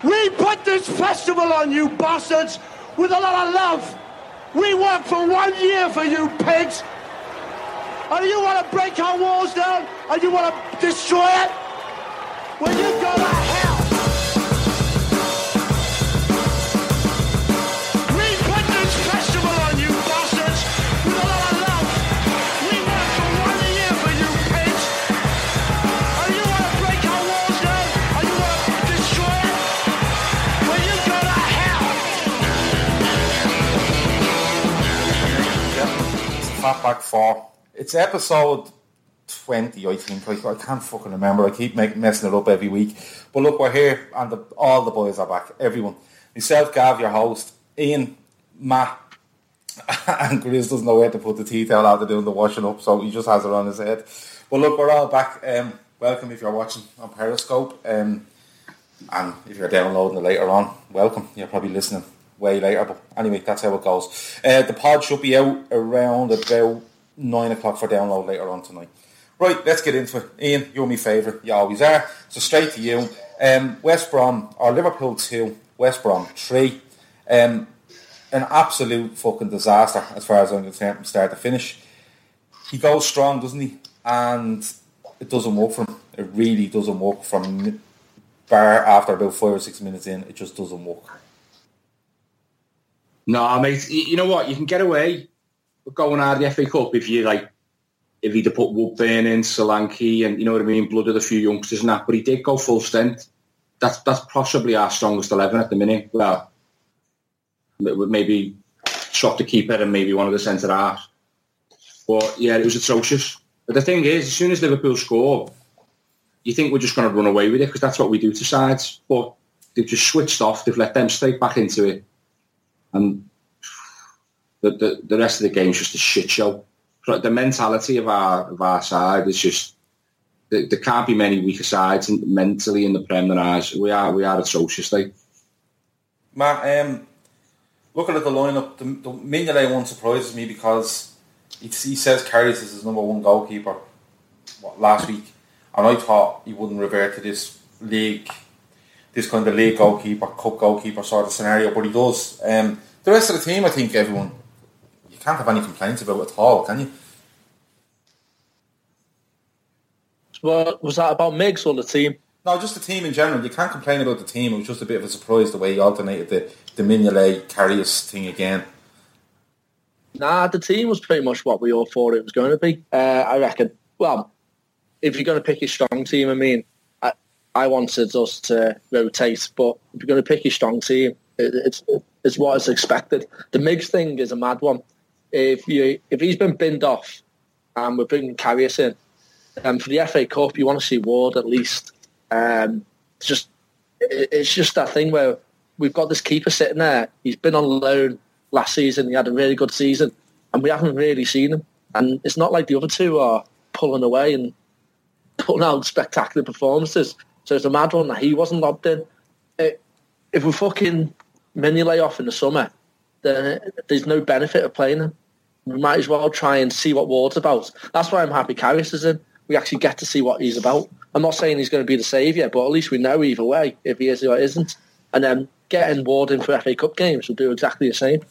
We put this festival on, you bastards, with a lot of love. We worked for 1 year for you pigs. And you want to break our walls down? And you want to destroy it? Well, you go to hell. We put this festival on, you bastards, with a lot of love. We worked for 1 year for you pigs. And you want to break our walls down? And you want to destroy it? Well, you go to hell. Yeah, it's Fatback 4. It's episode 20, I think. I can't fucking remember. I keep messing it up every week. But look, we're here, and all the boys are back. Everyone. Myself, Gav, your host. Ian, Matt, and Grizz doesn't know where to put the tea towel after doing the washing up, so he just has it on his head. But look, we're all back. Welcome if you're watching on Periscope. And if you're downloading it later on, welcome. You're probably listening way later. But anyway, that's how it goes. The pod should be out around about 9 o'clock for download later on tonight. Right, let's get into it. Ian, you're my favourite. You always are. So straight to you. West Brom, or Liverpool 2, West Brom 3. An absolute fucking disaster as far as I'm concerned from start to finish. He goes strong, doesn't he? And it doesn't work for him. It really doesn't work from bar after about 5 or 6 minutes in. It just doesn't work. No, mate. You know what? You can get away with going out of the FA Cup if he'd put Woodburn in, Solanke, and you know what I mean, blooded a few youngsters and that. But he did go full strength. That's possibly our strongest 11 at the minute. Well, maybe shot the keeper and maybe one of the centre halves. But yeah, it was atrocious. But the thing is, as soon as Liverpool score, you think we're just going to run away with it because that's what we do to sides. But they've just switched off. They've let them straight back into it, and the rest of the game is just a shit show. The mentality of our side is just there can't be many weaker sides mentally in the Prem than ours. We are atrocious, like. Matt, looking at the lineup, the Mignolet one surprises me because he says Karius is his number one goalkeeper last week, and I thought he wouldn't revert to this kind of league goalkeeper, cup goalkeeper sort of scenario, but he does. The rest of the team, I think everyone, you can't have any complaints about it at all, can you? Well, was that about Miggs or the team? No, just the team in general. You can't complain about the team. It was just a bit of a surprise the way he alternated the Mignolet Karius thing again. Nah, the team was pretty much what we all thought it was going to be. I reckon. Well, if you're going to pick your strong team, I mean, I wanted us to rotate, but if you're going to pick your strong team, it's what is expected. The Miggs thing is a mad one. If he's been binned off and we're bringing Karius in, for the FA Cup, you want to see Ward at least. It's just that thing where we've got this keeper sitting there. He's been on loan last season. He had a really good season, and we haven't really seen him. And it's not like the other two are pulling away and putting out spectacular performances. So it's a mad one that he wasn't lobbed in. If we're fucking Mignolet off in the summer, then there's no benefit of playing him. We might as well try and see what Ward's about. That's why I'm happy Karius is in. We actually get to see what he's about. I'm not saying he's going to be the saviour, but at least we know either way if he is or isn't. And then getting Ward in for FA Cup games will do exactly the same.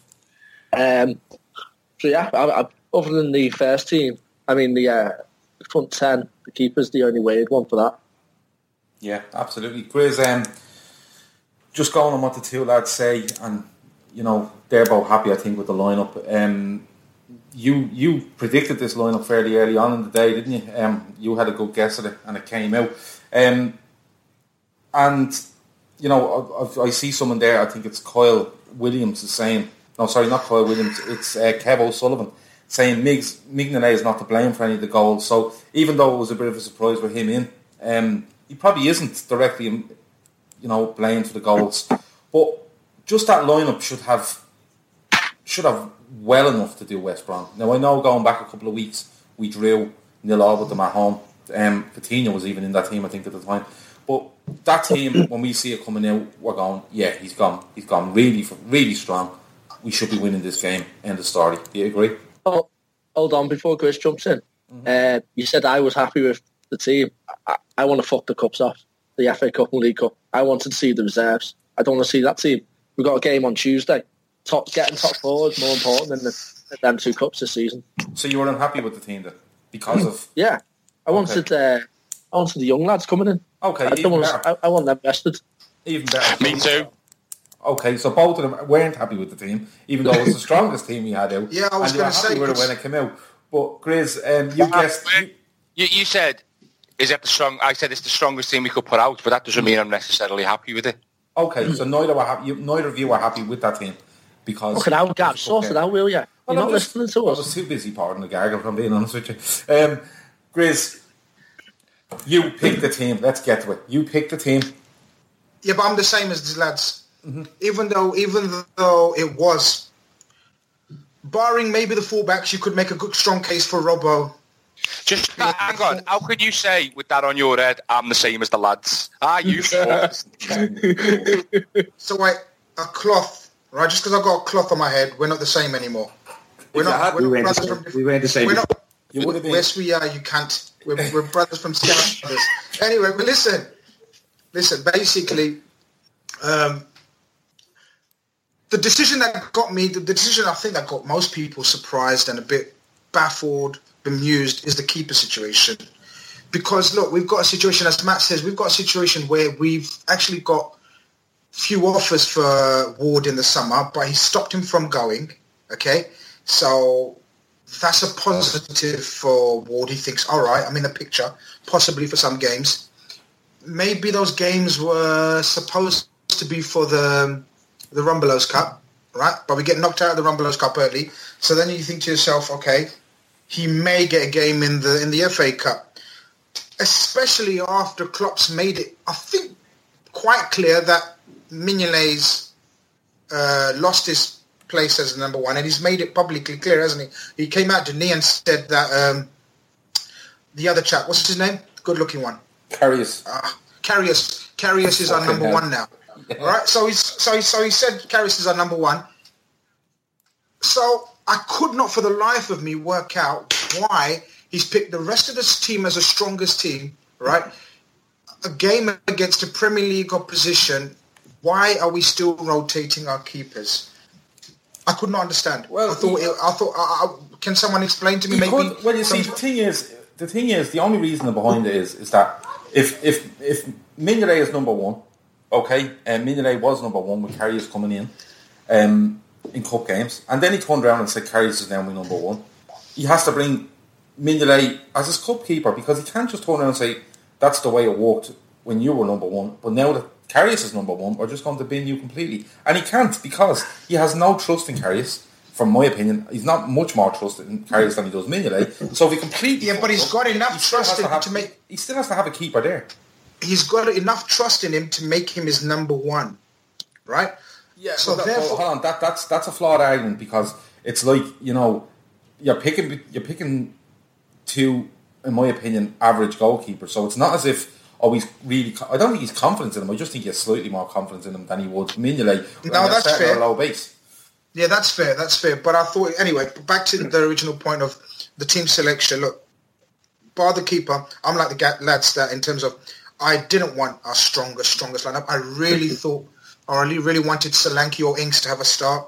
So yeah, other than the first team, I mean the front 10, the keeper's the only weird one for that. Yeah, absolutely. Grizz, just going on what the two lads say, and you know they're both happy, I think, with the lineup. You predicted this lineup fairly early on in the day, didn't you? You had a good guess at it, and it came out. And you know, I see someone there. I think it's Kyle Williams is saying, no, sorry, not Kyle Williams. It's Kev O'Sullivan saying Mignolet is not to blame for any of the goals. So even though it was a bit of a surprise with him in, he probably isn't directly, you know, blamed for the goals. But just that lineup should have well enough to do West Brom. Now I know going back a couple of weeks we drew 0-0 with them at home. Coutinho was even in that team, I think, at the time. But that team, when we see it coming out, we're going, yeah, he's gone really, really strong. We should be winning this game. End of story. Do you agree? Oh, hold on, before Chris jumps in. Mm-hmm. You said I was happy with the team. I want to fuck the cups off. the FA Cup and League Cup. I wanted to see the reserves. I don't want to see that team. We've got a game on Tuesday. Getting top forward is more important than them 2 cups this season. So you were unhappy with the team then? Because of... Yeah. I wanted the young lads coming in. Okay, I want them vested. Even better. Me too. Okay, so both of them weren't happy with the team, even though it was the strongest team we had out. Yeah, I was going to say... with it when it came out. But, Grizz, you guessed... You said, is it the strong... I said it's the strongest team we could put out, but that doesn't mean I'm necessarily happy with it. Okay, so neither of you were happy with that team. Because... Look at how Gab sorted out, will you? You're not listening to us. I was too busy parting the gargle, if I'm being honest with you. Grizz, you picked the team. Let's get to it. You picked the team. Yeah, but I'm the same as these lads. Mm-hmm. Even though it was, barring maybe the fullbacks, you could make a good strong case for Robbo. Just hang on. How could you say with that on your head, I'm the same as the lads? You sure? So a cloth, right? Just because I've got a cloth on my head, we're not the same anymore. We weren't the same. You would have been. Yes, we are. You can't. We're brothers from Scout Brothers. Anyway, but listen. Basically, the decision that got me, the decision I think that got most people surprised and a bit baffled, bemused, is the keeper situation. Because look, we've got a situation, as Matt says, we've got a situation where we've actually got few offers for Ward in the summer, but he stopped him from going. Okay, so that's a positive for Ward. He thinks, all right, I'm in the picture, possibly for some games. Maybe those games were supposed to be for the Rumbelows Cup, right? But we get knocked out of the Rumbelows Cup early. So then you think to yourself, okay, he may get a game in the FA Cup. Especially after Klopp's made it, I think, quite clear that Mignolet's lost his place as number one, and he's made it publicly clear, hasn't he? He came out to me and said that the other chap, what's his name? Good-looking one. Karius. Karius is our number one now. Yeah. All right, so he said Karius is our number one. So I could not, for the life of me, work out why he's picked the rest of this team as the strongest team. Right, a game against a Premier League opposition. Why are we still rotating our keepers? I could not understand. Well, I thought. Can someone explain to me? Maybe. Well, you see, the thing is, the only reason behind it is that if Mignolet is number one, okay, and Mignolet was number one with Karius coming in cup games, and then he turned around and said Karius is now my number one. He has to bring Mignolet as his cup keeper, because he can't just turn around and say that's the way it worked when you were number one, but now that Karius is number one, we're just going to bin you completely. And he can't, because he has no trust in Karius. From my opinion, he's not much more trusted in Karius than he does Mignolet. So if he completely... Yeah, but he's got enough trust in him to make... He still has to have a keeper there. He's got enough trust in him to make him his number one, right? Yeah, so therefore... Hold on, that's a flawed argument, because it's like, you know, you're picking two, in my opinion, average goalkeepers. So it's not as if... he's really... I don't think he's confident in him. I just think he has slightly more confidence in him than he would Mignolet. No, that's fair. At a low base. Yeah, that's fair. But I thought... Anyway, back to the original point of the team selection. Look, bar the keeper, I'm like the lads that in terms of... I didn't want our strongest lineup. I really thought... I really wanted Solanke or Ings to have a start.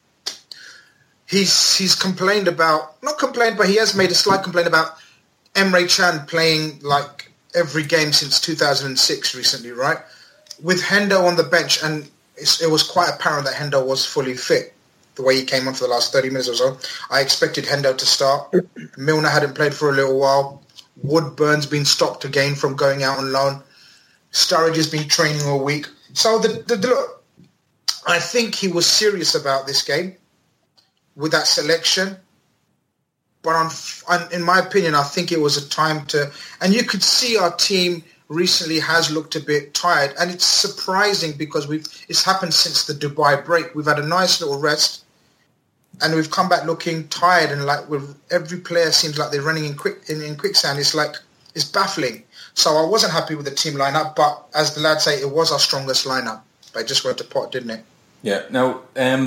He's complained about... Not complained, but he has made a slight complaint about Emre Can playing like... every game since 2006 recently, right? With Hendo on the bench, and it was quite apparent that Hendo was fully fit the way he came on for the last 30 minutes or so. I expected Hendo to start. Milner hadn't played for a little while. Woodburn's been stopped again from going out on loan. Sturridge has been training all week. So I think he was serious about this game with that selection. But in my opinion, I think it was a time to... And you could see our team recently has looked a bit tired. And it's surprising because it's happened since the Dubai break. We've had a nice little rest. And we've come back looking tired. And like every player seems like they're running in quicksand. It's baffling. So I wasn't happy with the team lineup. But as the lads say, it was our strongest lineup. But it just went to pot, didn't it? Yeah. Now...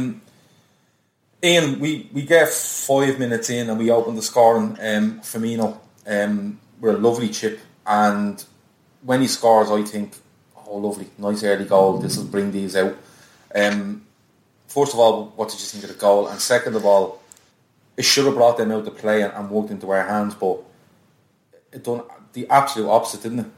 Ian, we get 5 minutes in and we open the scoring. Firmino, we're a lovely chip, and when he scores, I think Oh, lovely. Nice early goal. This will bring these out. First of all, what did you think of the goal? And second of all, it should have brought them out to play and worked into our hands, but it done the absolute opposite, didn't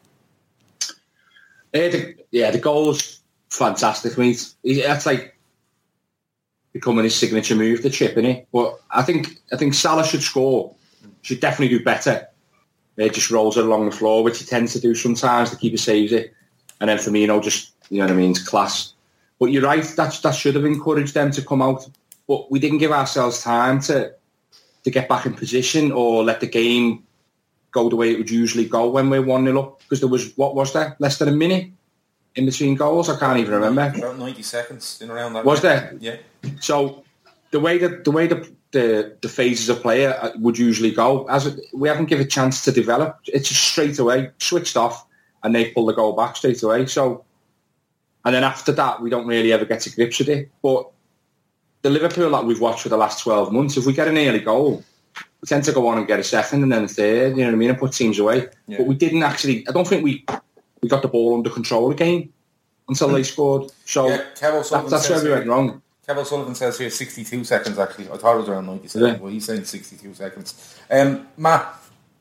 it? The goal was fantastic, mate. That's like becoming his signature move, the chip, innit? But I think Salah should score. Should definitely do better. It just rolls it along the floor, which he tends to do sometimes. The keeper saves it. And then Firmino just, you know what I mean, it's class. But you're right, that should have encouraged them to come out. But we didn't give ourselves time to get back in position or let the game go the way it would usually go when we're 1-0 up. Because there was, what was there? Less than a minute in between goals? I can't even remember. About 90 seconds in around that. Was there? Yeah. So the way the phases of play would usually go, we haven't given a chance to develop. It's just straight away, switched off, and they pull the goal back straight away. So, and then after that, we don't really ever get to grips with it. But the Liverpool that we've watched for the last 12 months, if we get an early goal, we tend to go on and get a second and then a third, you know what I mean, and put teams away. Yeah. But we didn't actually, I don't think we got the ball under control again until they scored. So that's where we went wrong. Kev O'Sullivan says here 62 seconds actually. I thought it was around 90 seconds. Well, he's saying 62 seconds. Matt,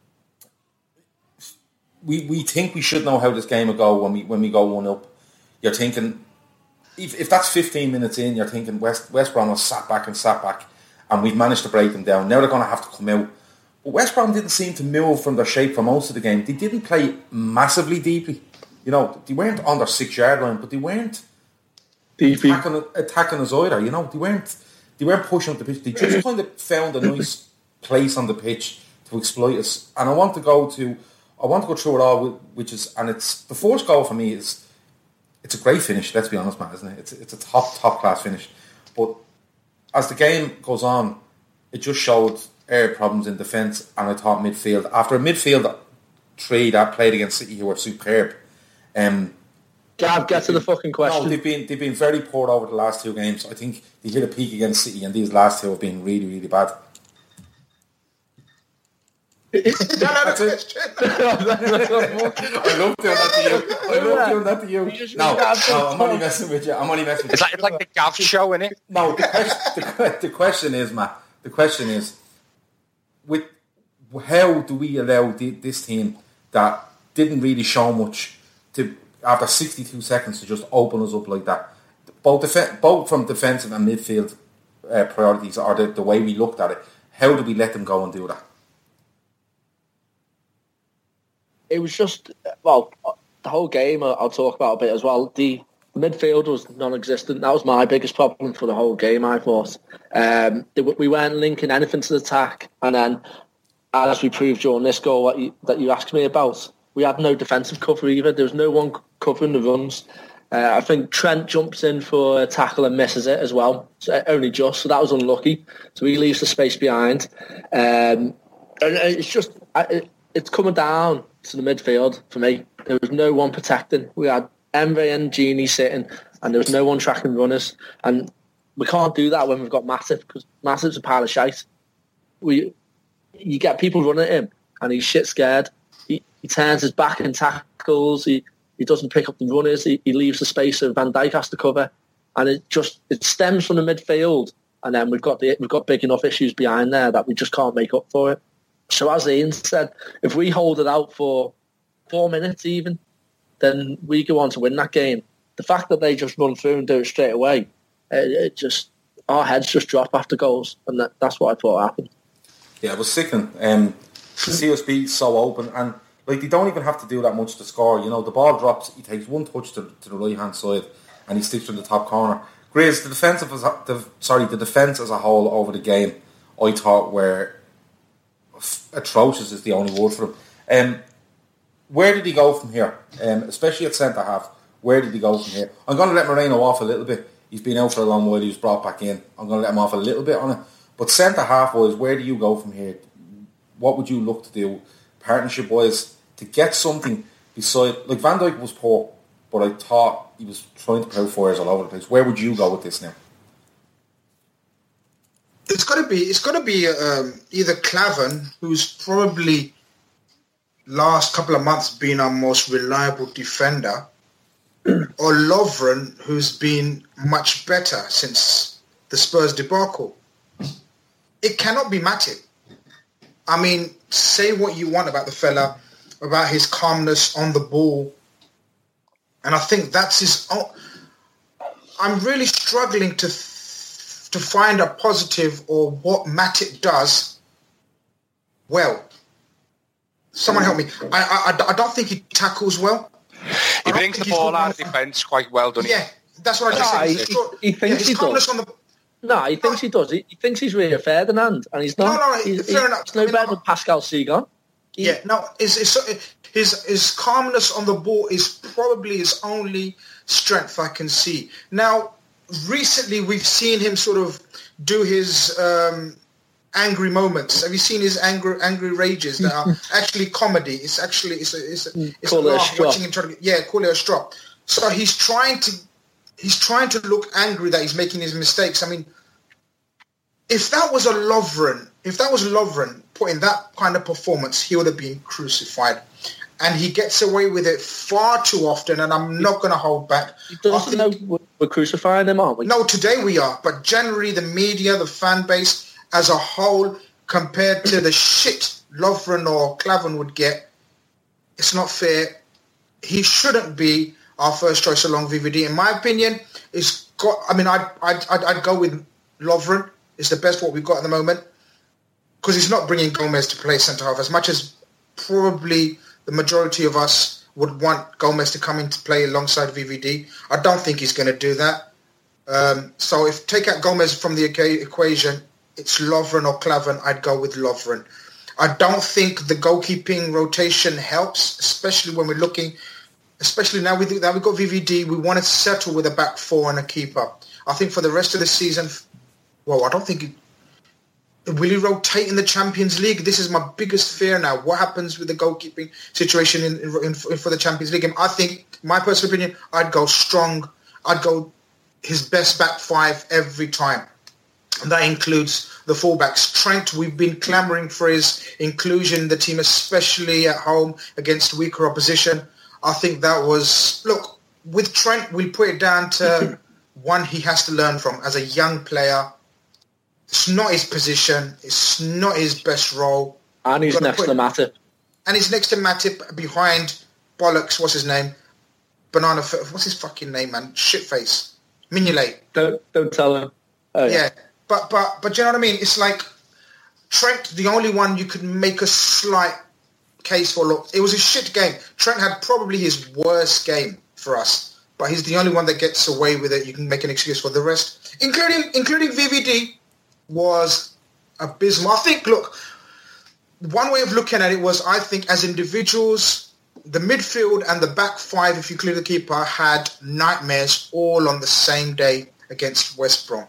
we think we should know how this game will go when we go 1-up. You're thinking, if that's 15 minutes in, you're thinking West Brom was sat back, and we've managed to break them down. Now they're going to have to come out. But West Brom didn't seem to move from their shape for most of the game. They didn't play massively deeply. You know, they weren't on their 6-yard line, but they weren't attacking us either. You know, they weren't pushing up the pitch. They just kind of found a nice place on the pitch to exploit us. And I want to go through it all, which is, and it's the first goal for me is. It's a great finish, let's be honest, Matt, isn't it? It's a top class finish. But as the game goes on, it just showed problems in defence, and I thought midfield. After a midfield three that played against City who were superb. Gav, get to the fucking question. No, they've been very poor over the last two games. I think they hit a peak against City, and these last two have been really, really bad. That's it. I love doing that to you. No, I'm only messing with you. It's like the Gav show, isn't it? No, the question is, Matt. The question is, how do we allow this team that didn't really show much to, after 62 seconds, to just open us up like that? Both from defensive and midfield priorities, or the way we looked at it. How do we let them go and do that? It was just, well, the whole game I'll talk about a bit as well. The midfield was non-existent. That was my biggest problem for the whole game, I thought. We weren't linking anything to the attack. And then, as we proved during this goal that you asked me about, we had no defensive cover either. There was no one covering the runs. I think Trent jumps in for a tackle and misses it as well. So only just, so that was unlucky. So he leaves the space behind. And it's just, it's coming down to the midfield for me. There was no one protecting. We had Emre and Gini sitting, and there was no one tracking runners. And we can't do that when we've got Matip, because Matip's a pile of shite. You get people running at him, and he's shit scared. He turns his back and tackles. He doesn't pick up the runners. He leaves the space so Van Dijk has to cover, and it stems from the midfield. And then we've got big enough issues behind there that we just can't make up for it. So as Ian said, if we hold it out for 4 minutes even, then we go on to win that game. The fact that they just run through and do it straight away, our heads just drop after goals, and that's what I thought happened. Yeah, it was sickening. To see us be so open, and like they don't even have to do that much to score. You know, the ball drops, he takes one touch to the right hand side, and he sticks in the top corner. Grace, the defence as a whole over the game, I thought were atrocious is the only word for him. Where did he go from here? Especially at centre half, where did he go from here? I'm going to let Moreno off a little bit. He's been out for a long while. He was brought back in. I'm going to let him off a little bit on it. But centre half wise, where do you go from here? What would you look to do, partnership wise, to get something beside? Like Van Dijk was poor, but I thought he was trying to plough fires all over the place. Where would you go with this now? It's got to be either Klavan, who's probably last couple of months been our most reliable defender, or Lovren, who's been much better since the Spurs debacle. It cannot be Matip. I mean, say what you want about the fella, about his calmness on the ball, and I think that's his own. I'm really struggling to find a positive or what Matip does well. Someone help me. I don't think he tackles well. He brings the ball out of defence quite well, doesn't he? Yeah, that's what I just said. He thinks he does. No, he thinks he does. He thinks he's Rio Ferdinand, and he's not. No, he's fair enough. no better than Pascal Sigon. His calmness on the ball is probably his only strength I can see. Now, recently we've seen him sort of do his angry moments. Have you seen his angry rages that are actually comedy? It's actually it's a laugh watching him try to call it a strop. So he's trying to look angry that he's making his mistakes. I mean, if that was Lovren putting that kind of performance, he would have been crucified. And he gets away with it far too often, and I'm not going to hold back. He doesn't know we're crucifying him, aren't we? No, today we are. But generally, the media, the fan base as a whole, compared to the shit Lovren or Klavan would get, it's not fair. He shouldn't be our first choice along VVD. In my opinion, I'd go with Lovren. It's the best what we've got at the moment, because he's not bringing Gomez to play centre-half as much as probably the majority of us would want Gomez to come in to play alongside VVD. I don't think he's going to do that. So if take out Gomez from the equation, it's Lovren or Klavan. I'd go with Lovren. I don't think the goalkeeping rotation helps, especially when we're looking, especially now we've got VVD, we want to settle with a back four and a keeper. I think for the rest of the season, I don't think... Will he rotate in the Champions League? This is my biggest fear now. What happens with the goalkeeping situation for the Champions League? And I think, my personal opinion, I'd go strong. I'd go his best back five every time. And that includes the fullbacks. Trent, we've been clamouring for his inclusion in the team, especially at home against weaker opposition. I think that was... Look, with Trent, we'll put it down to one he has to learn from as a young player. It's not his position. It's not his best role. And he's next to Matip. And he's next to Matip behind Bollocks. What's his name? What's his fucking name, man? Shitface. Mignolet. Don't tell him. Oh, yeah. But you know what I mean? It's like Trent, the only one you could make a slight case for. Look, it was a shit game. Trent had probably his worst game for us, but he's the only one that gets away with it. You can make an excuse for the rest, including VVD. Was abysmal. I think, look, one way of looking at it was, I think, as individuals, the midfield and the back five, if you include the keeper, had nightmares all on the same day against West Brom.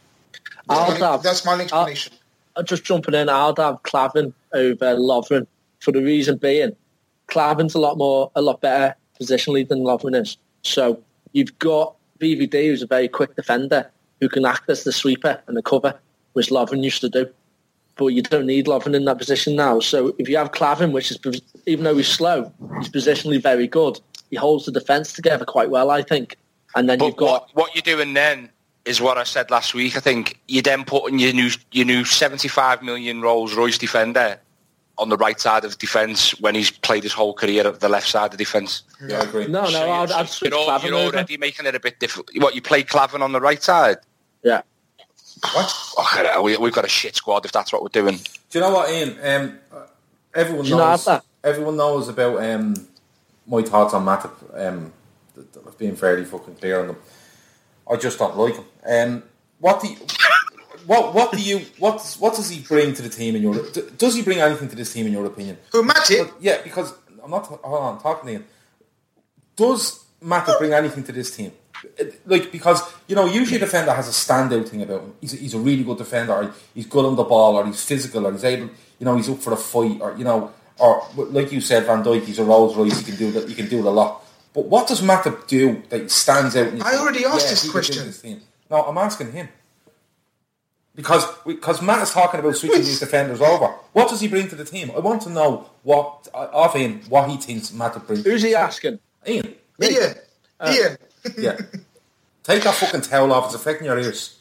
That's my explanation. I'll just jumping in, I'd have Klavan over Lovren, for the reason being, Klavan's a lot better positionally than Lovren is. So you've got VVD, who's a very quick defender, who can act as the sweeper and the cover, which Lovren used to do. But you don't need Lovren in that position now. So if you have Klavan, which is, even though he's slow, he's positionally very good. He holds the defence together quite well, I think. And then you've got... What you're doing then is what I said last week, I think. You're then putting your new 75 million Rolls-Royce defender on the right side of defence when he's played his whole career at the left side of defence. Yeah, I agree. No, I'd switch Klavan You're already making it a bit difficult. What, you play Klavan on the right side? Yeah. What? Oh, we've got a shit squad if that's what we're doing. Do you know what, Ian? Everyone knows about my thoughts on Matip. I've been fairly fucking clear on them. I just don't like him. What does he bring to the team in your? Does he bring anything to this team in your opinion? Who, Matip? Yeah, because I'm not. Hold on, talking to Ian. Does Matip bring anything to this team? Because, usually a defender has a standout thing about him. He's a really good defender, or he's good on the ball, or he's physical, or he's able, he's up for a fight, or like you said, Van Dijk, he's a Rolls Royce, he can do it a lot. But what does Matip do that stands out? I already asked this question. No, I'm asking him. Because Matt is talking about switching these defenders over. What does he bring to the team? I want to know what he thinks Matip brings. Who's he asking? Ian. Yeah. Ian. Yeah. Take that fucking towel off. It's affecting your ears.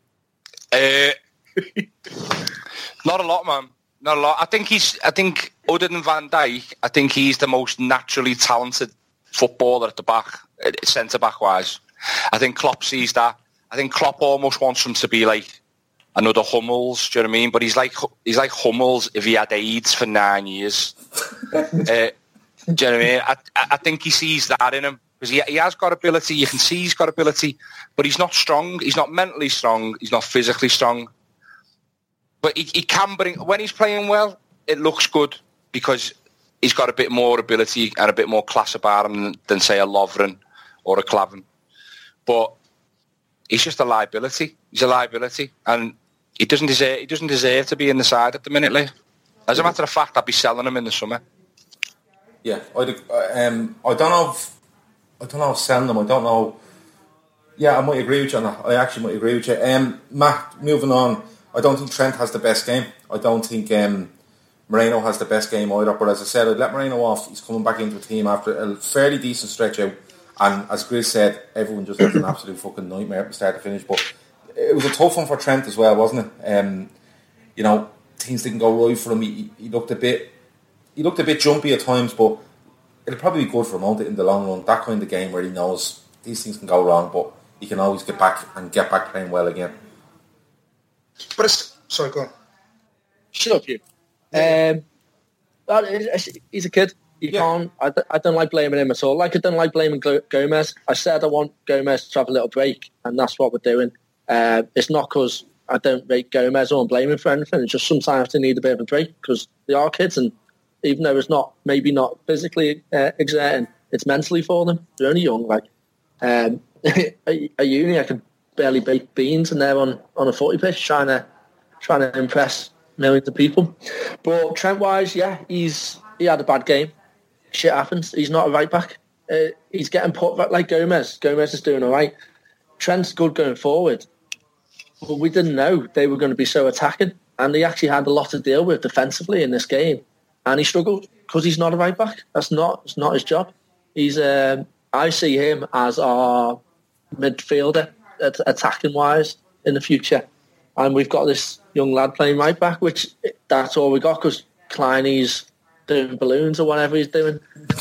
Not a lot, man. Not a lot. I think other than Van Dijk, I think he's the most naturally talented footballer at the back, centre back wise. I think Klopp sees that. I think Klopp almost wants him to be like another Hummels. Do you know what I mean? But he's like Hummels if he had AIDS for 9 years. Do you know what I mean? I think he sees that in him because he has got ability. You can see he's got ability, but he's not strong. He's not mentally strong. He's not physically strong. But he can bring, when he's playing well, it looks good because he's got a bit more ability and a bit more class about him than say a Lovren or a Klavan. But he's just a liability. He's a liability, and he doesn't deserve to be in the side at the minute, Lee. As a matter of fact, I'd be selling him in the summer. Yeah, I don't know if selling them. I don't know. Yeah, I might agree with you on that. I actually might agree with you. Matt, moving on. I don't think Trent has the best game. I don't think Moreno has the best game either. But as I said, I'd let Moreno off. He's coming back into a team after a fairly decent stretch out. And as Grizz said, everyone just had an absolute fucking nightmare from start to finish. But it was a tough one for Trent as well, wasn't it? Things didn't go right for him. He looked a bit jumpy at times, but it'll probably be good for him in the long run. That kind of game where he knows these things can go wrong, but he can always get back playing well again. But sorry, go on. Shut up, you. He's a kid. You can't. I don't like blaming him at all. Like I don't like blaming Gomez. I said I want Gomez to have a little break, and that's what we're doing. It's not because I don't rate Gomez or I'm blaming for anything. It's just sometimes they need a bit of a break because they are kids, and even though it's maybe not physically exerting, it's mentally for them. They're only young. Like at uni, I could barely bake beans, and they're on a footy pitch trying to impress millions of people. But Trent-wise, yeah, he had a bad game. Shit happens. He's not a right back. He's getting put like Gomez. Gomez is doing all right. Trent's good going forward. But we didn't know they were going to be so attacking. And he actually had a lot to deal with defensively in this game. And he struggled because he's not a right back. It's not his job. He's I see him as our midfielder, attacking wise, in the future. And we've got this young lad playing right back, which that's all we got because Kleiny's doing balloons or whatever he's doing.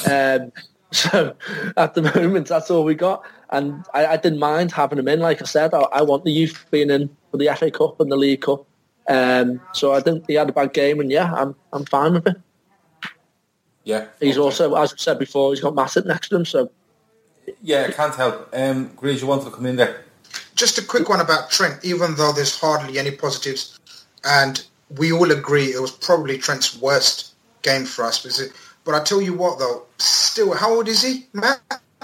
So at the moment, that's all we got. And I didn't mind having him in. Like I said, I want the youth being in for the FA Cup and the League Cup. So I think he had a bad game, and yeah, I'm fine with it. Yeah. He's also, as I said before, he's got Massive next to him. So yeah, I can't help. Grease, you wanted to come in there? Just a quick one about Trent, even though there's hardly any positives, and we all agree it was probably Trent's worst game for us. But I tell you what, though, still, how old is he, Matt?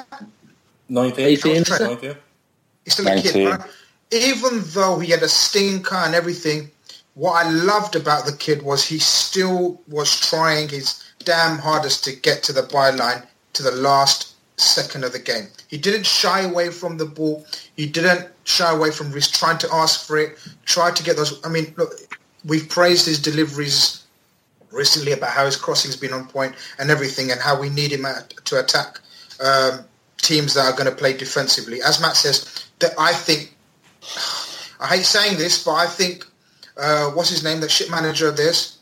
19. 18. He's still a kid, right? Even though he had a stinker and everything, what I loved about the kid was he still was trying his damn hardest to get to the byline to the last second of the game. He didn't shy away from the ball. He didn't shy away from trying to ask for it, tried to get those. I mean, look, we've praised his deliveries recently about how his crossing's been on point and everything, and how we need him to attack teams that are going to play defensively. As Matt says, that I think, I hate saying this, but I think, what's his name, that shit manager of theirs?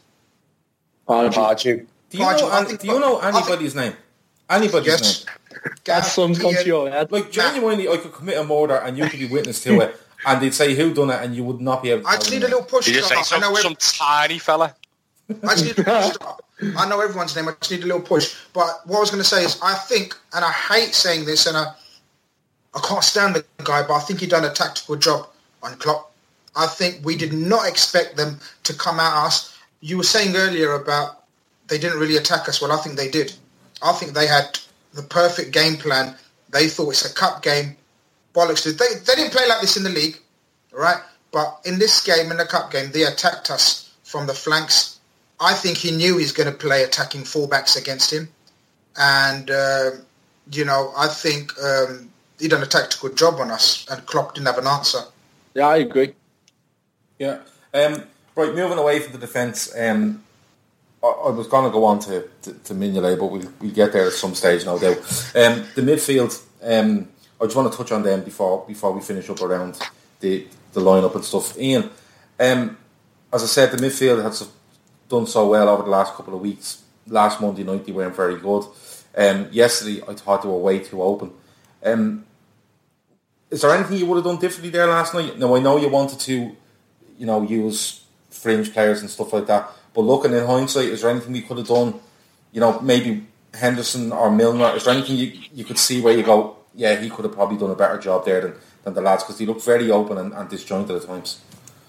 Pardew. Do you know anybody's name? Anybody's name? that son's gone to your head. Like, genuinely, I could commit a murder and you could be witness to it, and they'd say who done it, and you would not be able to I just need a little push. You just say some tiny fella. I just need a push. I know everyone's name. I just need a little push. But what I was going to say is, I think, and I hate saying this, and I can't stand the guy, but I think he done a tactical job on Klopp. I think we did not expect them to come at us. You were saying earlier about they didn't really attack us. Well, I think they did. I think they had the perfect game plan. They thought it's a cup game. Bollocks. They didn't play like this in the league, right? But in this game, in the cup game, they attacked us from the flanks. I think he knew he's going to play attacking fullbacks against him. And, I think he done a tactical job on us, and Klopp didn't have an answer. Yeah, I agree. Yeah. Right, moving away from the defence, I was going to go on to Mignolet, but we'll get there at some stage, no doubt. The midfield, I just want to touch on them before we finish up around the lineup and stuff. Ian, as I said, the midfield has done so well over the last couple of weeks. Last Monday night they weren't very good. Yesterday I thought they were way too open. Is there anything you would have done differently there last night? Now, I know you wanted to, use fringe players and stuff like that, but looking in hindsight, is there anything we could have done, maybe Henderson or Milner, is there anything you could see where you go, yeah, he could have probably done a better job there than the lads, because he looked very open and disjointed at times?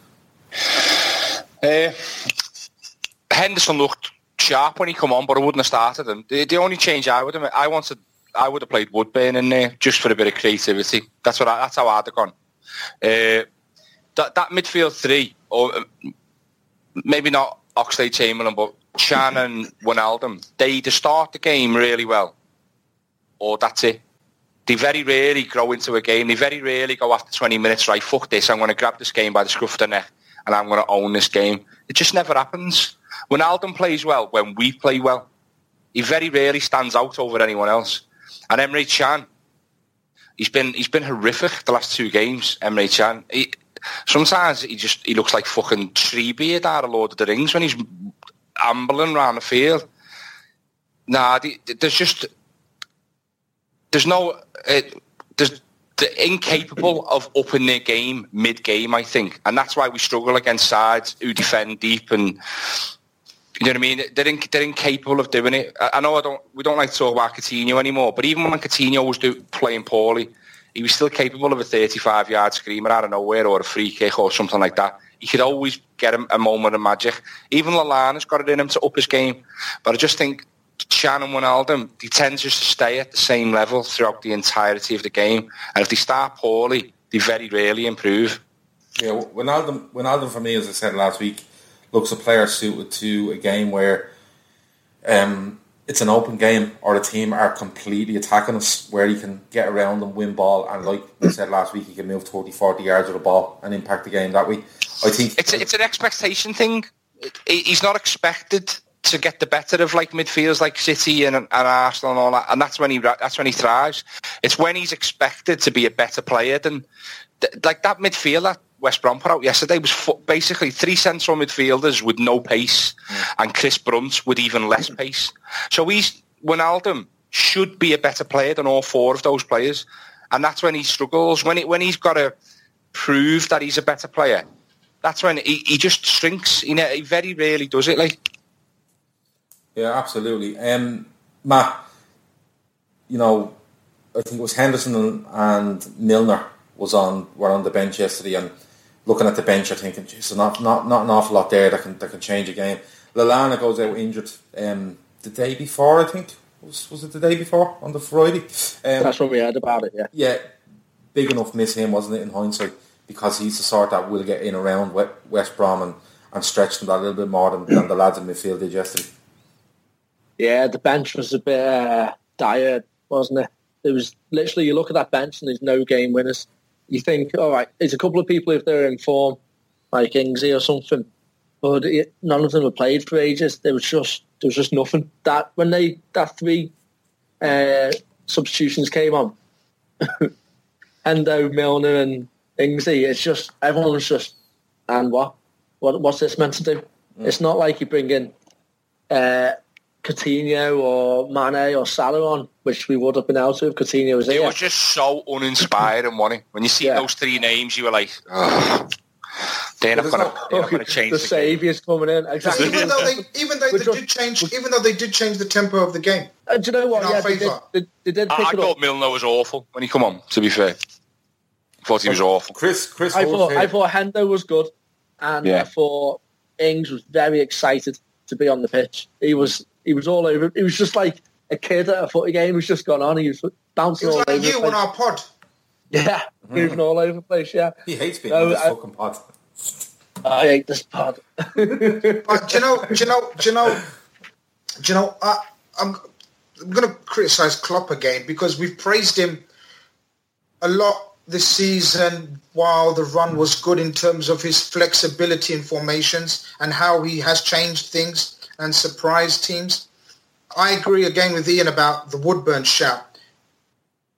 Henderson looked sharp when he come on, but I wouldn't have started him. The only change I would have played Woodburn in there just for a bit of creativity. That's how I'd have gone. That midfield three, or maybe not Oxlade-Chamberlain, but Chan and Wijnaldum, they either start the game really well, or that's it. They very rarely grow into a game. They very rarely go after 20 minutes, right, fuck this, I'm going to grab this game by the scruff of the neck and I'm going to own this game. It just never happens. Wijnaldum plays well when we play well. He very rarely stands out over anyone else. And Emre Can, he's been horrific the last two games. Emre Can, sometimes he looks like fucking Treebeard out of Lord of the Rings when he's ambling around the field. They're incapable of upping their game mid-game, I think, and that's why we struggle against sides who defend deep, and you know what I mean. They're incapable of doing it. I know we don't like to talk about Coutinho anymore, but even when Coutinho was playing poorly, he was still capable of a 35-yard screamer out of nowhere or a free kick or something like that. He could always get him a moment of magic. Even Lallana's got it in him to up his game, but I just think Chan and Wijnaldum, they tend just to stay at the same level throughout the entirety of the game, and if they start poorly, they very rarely improve. Yeah, Wijnaldum for me, as I said last week, looks a player suited to a game where it's an open game, or the team are completely attacking us, where he can get around and win ball, and like I said last week, he can move 30-40 yards with the ball and impact the game that way. I think it's an expectation thing. He's not expected to get the better of like midfielders like City and Arsenal and all that, and that's when he thrives. It's when he's expected to be a better player than like that midfield that West Brom put out yesterday was basically three central midfielders with no pace, and Chris Brunt with even less pace. So Wijnaldum should be a better player than all four of those players, and that's when he struggles. When he's got to prove that he's a better player, that's when he just shrinks. He very rarely does it. Yeah, absolutely. Matt, I think it was Henderson and Milner were on the bench yesterday, and looking at the bench, you're thinking, geez, not an awful lot there that can change a game. Lallana goes out injured the day before, I think. Was it the day before, on the Friday? That's when we heard about it, yeah. Yeah, big enough miss him, wasn't it, in hindsight, because he's the sort that will get in around West Brom and stretch them a little bit more than the lads in midfield did yesterday. Yeah, the bench was a bit dire, wasn't it? It was literally, you look at that bench and there's no game winners. You think, all right, there's a couple of people if they're in form, like Ingsy or something, but none of them have played for ages. There was just nothing. That when that three substitutions came on, Endo, Milner, and Ingsy, it's just everyone's just, and what's this meant to do? It's not like you bring in Coutinho or Mane or Salah on, which we would have been able to if Coutinho was here. It was just so uninspiring, wasn't it? When you see those three names, you were like, oh, they're not going to change the saviours coming in. Exactly. Even though they did change the tempo of the game. Do you know what? Yeah, they did pick I thought Milner was awful when he come on, to be fair. I thought he was awful. Chris, I thought Hendo was good, and I thought Ings was very excited to be on the pitch. He was all over. He was just like a kid at a footy game who's just gone on. He was bouncing all over. It was like you on our pod. Yeah, moving all over the place, yeah. He hates being on this fucking pod. I hate this pod. Do you know, I'm going to criticise Klopp again because we've praised him a lot this season while the run was good in terms of his flexibility in formations and how he has changed things and surprised teams. I agree again with Ian about the Woodburn shout.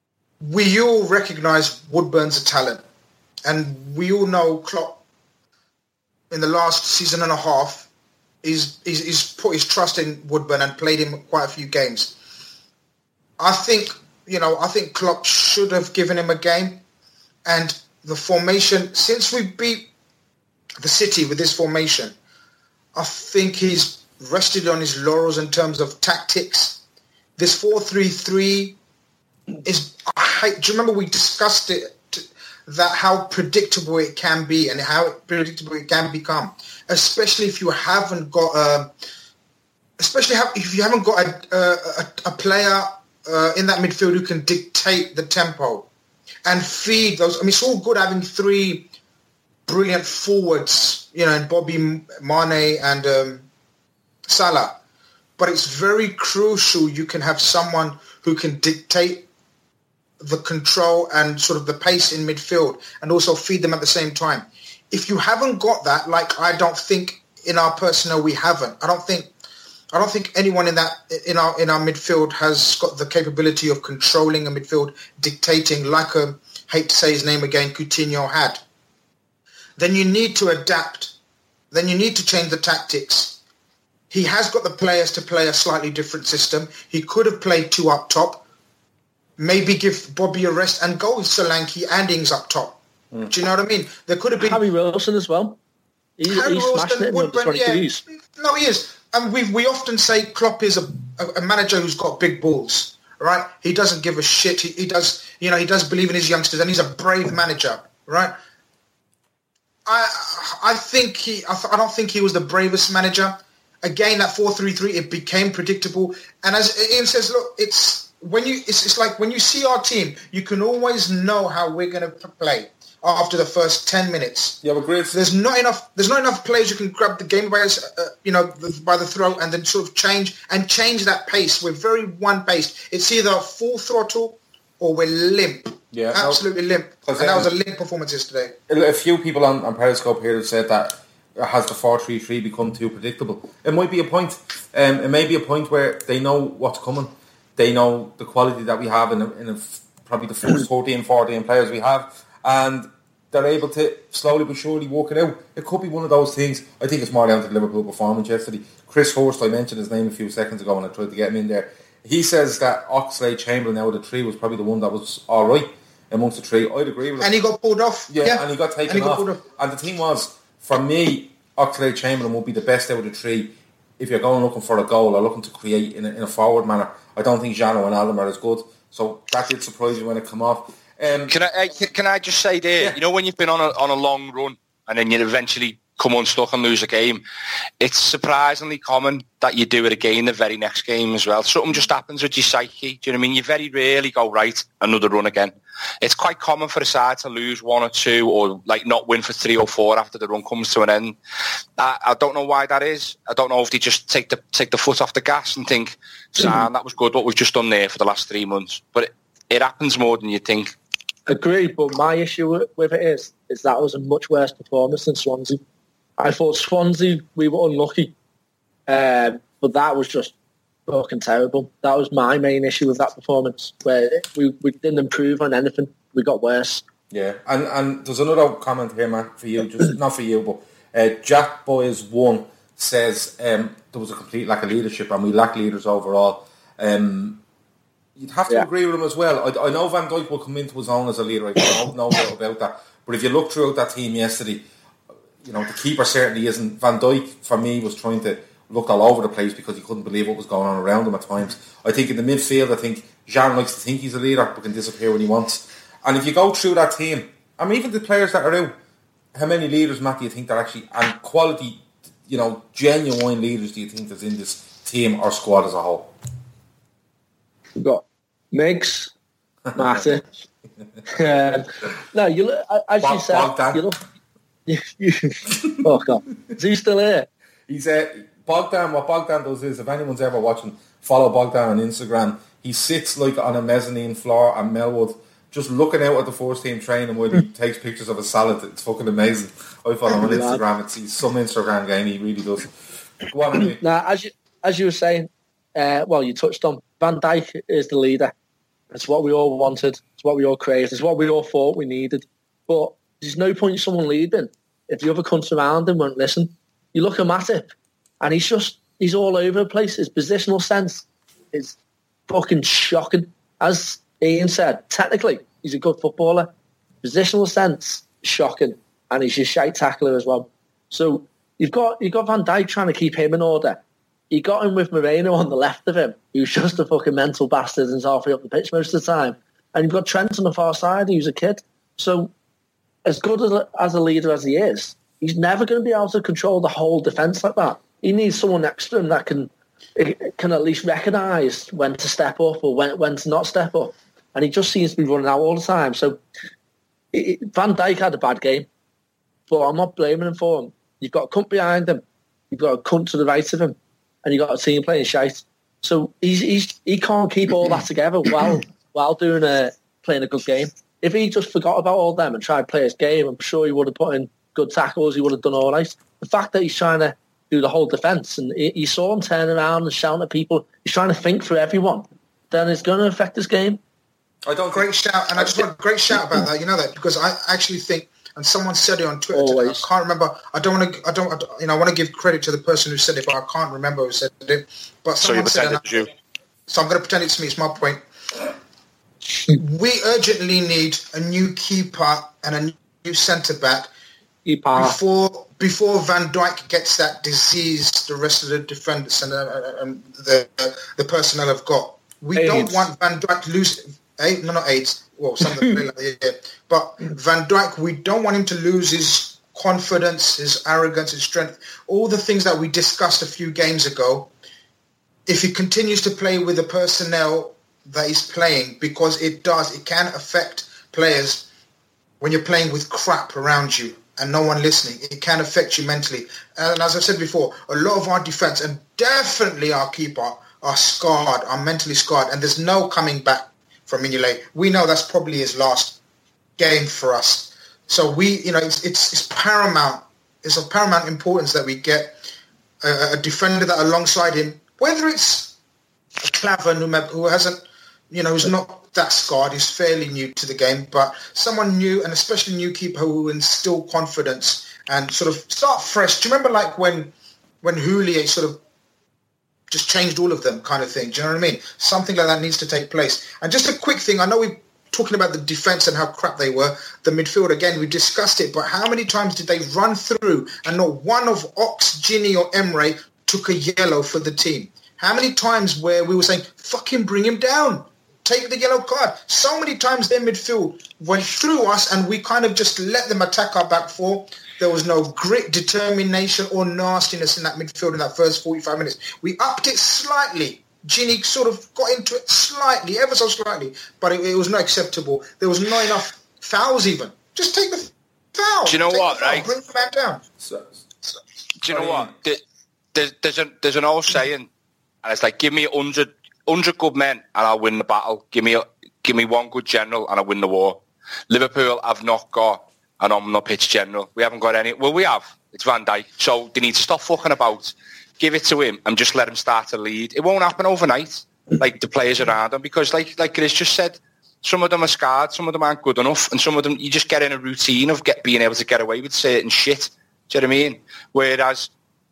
we all recognise Woodburn's a talent, and we all know Klopp in the last season and a half is put his trust in Woodburn and played him quite a few games. I think Klopp should have given him a game, and the formation, since we beat the City with this formation, I think he's rested on his laurels in terms of tactics. This 4-3-3 is, do you remember we discussed it, that how predictable it can be and how predictable it can become, especially if you haven't got if you haven't got a player in that midfield who can dictate the tempo and feed those. I mean, it's all good having three brilliant forwards, in Bobby, Mane and Salah, but it's very crucial you can have someone who can dictate the control and sort of the pace in midfield and also feed them at the same time. If you haven't got that, like I don't think in our personnel we haven't. I don't think anyone in our midfield has got the capability of controlling a midfield, dictating, like hate to say his name again, Coutinho had. Then you need to adapt. Then you need to change the tactics. He has got the players to play a slightly different system. He could have played two up top. Maybe give Bobby a rest and go with Solanke and Ings up top. Do you know what I mean? There could have been Harry Wilson as well. He's smashed it in the 23s. No, he is. And we often say Klopp is a manager who's got big balls, right? He doesn't give a shit. He does believe in his youngsters, and he's a brave manager, right? I don't think he was the bravest manager. Again, that 4-3-3, it became predictable. And as Ian says, look, it's like when you see our team, you can always know how we're going to play after the first 10 minutes. Yeah, but great. There's not enough players who can grab the game by by the throat and then sort of change that pace. We're very one-paced. It's either full throttle or we're limp. Yeah, absolutely limp. And that was a limp performance yesterday. A few people on Periscope here have said that has the 4-3-3 become too predictable? It might be a point. It may be a point where they know what's coming. They know the quality that we have in probably the first 14 players we have, and they're able to slowly but surely work it out. It could be one of those things. I think it's more down to the Liverpool performance yesterday. Chris Horst, I mentioned his name a few seconds ago when I tried to get him in there. He says that Oxlade-Chamberlain out of the three was probably the one that was all right amongst the three. I'd agree with him. And he got pulled off. Yeah, and he got taken off. And the thing was, for me, Oxlade-Chamberlain would be the best out of the three if you're going looking for a goal or looking to create in a forward manner. I don't think Jano and Alden are as good. So that did surprise me when it came off. Can I just say there, when you've been on a long run and then you eventually come unstuck and lose a game, it's surprisingly common that you do it again the very next game as well. Something just happens with your psyche. Do you know what I mean? You very rarely go, right, another run again. It's quite common for a side to lose one or two or like not win for 3 or 4 after the run comes to an end. I don't know why that is. I don't know if they just take the foot off the gas and think, Sam, that was good what we've just done there for the last 3 months. But it happens more than you think. Agree, but my issue with it is that was a much worse performance than Swansea. I thought Swansea, we were unlucky, but that was just fucking terrible. That was my main issue with that performance, where we didn't improve on anything. We got worse. Yeah, and there's another comment here, Matt, for you, just not for you, but Jack Boys 1 says there was a complete lack of leadership and we lack leaders overall. You'd have to agree with him as well. I know Van Dijk will come into his own as a leader. I don't know about that. But if you look throughout that team yesterday, the keeper certainly isn't. Van Dijk, for me, was trying to look all over the place because he couldn't believe what was going on around him at times. I think in the midfield, Jean likes to think he's a leader but can disappear when he wants. And if you go through that team, I mean, even the players that are out, how many leaders, Matt, do you think they're actually, and quality, genuine leaders do you think there's in this team or squad as a whole? We've got Miggs, Martin. No, you look, as you said, you look. Oh God, is he still here? He's Bogdan. What Bogdan does is, if anyone's ever watching, follow Bogdan on Instagram. He sits like on a mezzanine floor at Melwood, just looking out at the first team training while he takes pictures of a salad. It's fucking amazing. I follow him on Instagram. It's some Instagram game. He really does. Go on, anyway. Now, as you were saying, you touched on Van Dijk is the leader. It's what we all wanted. It's what we all craved. It's what we all thought we needed. But there's no point in someone leading if the other cunts around him won't listen. You look at Matip, and he's all over the place. His positional sense is fucking shocking. As Ian said, technically, he's a good footballer. Positional sense, shocking. And he's a shite tackler as well. So you've got Van Dijk trying to keep him in order. He got him with Moreno on the left of him, who's just a fucking mental bastard and's halfway up the pitch most of the time. And you've got Trent on the far side, who's a kid. So as good as a leader as he is, he's never going to be able to control the whole defence like that. He needs someone next to him that can at least recognise when to step up or when to not step up. And he just seems to be running out all the time. So Van Dijk had a bad game, but I'm not blaming him for him. You've got a cunt behind him. You've got a cunt to the right of him. And you've got a team playing shite. So he can't keep all that together while playing a good game. If he just forgot about all them and tried to play his game, I'm sure he would have put in good tackles. He would have done all right. The fact that he's trying to do the whole defence, and you saw him turn around and shouting at people, he's trying to think for everyone, then it's going to affect his game. Great shout, and I just want a great shout about that. You know that because I actually think, and someone said it on Twitter today, I can't remember. I want to give credit to the person who said it, but I can't remember who said it. But someone said it. So I'm going to pretend it's me. It's my point. We urgently need a new keeper and a new centre back before Van Dijk gets that disease. The rest of the defenders and the personnel have got. We don't want Van Dijk to lose. Not AIDS. Well, some of them play like that, yeah. But Van Dijk, we don't want him to lose his confidence, his arrogance, his strength, all the things that we discussed a few games ago. If he continues to play with the personnel that he's playing, because it can affect players when you're playing with crap around you and no one listening. It can affect you mentally. And as I've said before, a lot of our defence and definitely our keeper are scarred, are mentally scarred, and there's no coming back from Mignolet. We know that's probably his last game for us. So it's paramount. It's of paramount importance that we get a defender that alongside him, whether it's a Klavan who hasn't, who's not that scarred, he's fairly new to the game, but someone new and especially new keeper who will instill confidence and sort of start fresh. Do you remember like when Houllier sort of just changed all of them kind of thing? Do you know what I mean? Something like that needs to take place. And just a quick thing, I know we're talking about the defence and how crap they were. The midfield, again, we discussed it, but how many times did they run through and not one of Ox, Gini or Emre took a yellow for the team? How many times where we were saying, fucking bring him down, take the yellow card? So many times their midfield went through us and we kind of just let them attack our back four. There was no grit, determination or nastiness in that midfield in that first 45 minutes. We upped it slightly. Gini sort of got into it slightly, ever so slightly, but it was not acceptable. There was not enough fouls even. Just take the foul. Do you know what, right? Bring the man down. Do you know what? There's an old saying, and it's like, give me 100 good men and I'll win the battle. Give me one good general and I'll win the war. Liverpool have not got an on-the-pitch general. We haven't got any. Well, we have. It's Van Dijk. So they need to stop fucking about. Give it to him and just let him start to lead. It won't happen overnight, like the players around him, because like Chris just said, some of them are scarred, some of them aren't good enough, and some of them, you just get in a routine of being able to get away with certain shit. Do you know what I mean? Whereas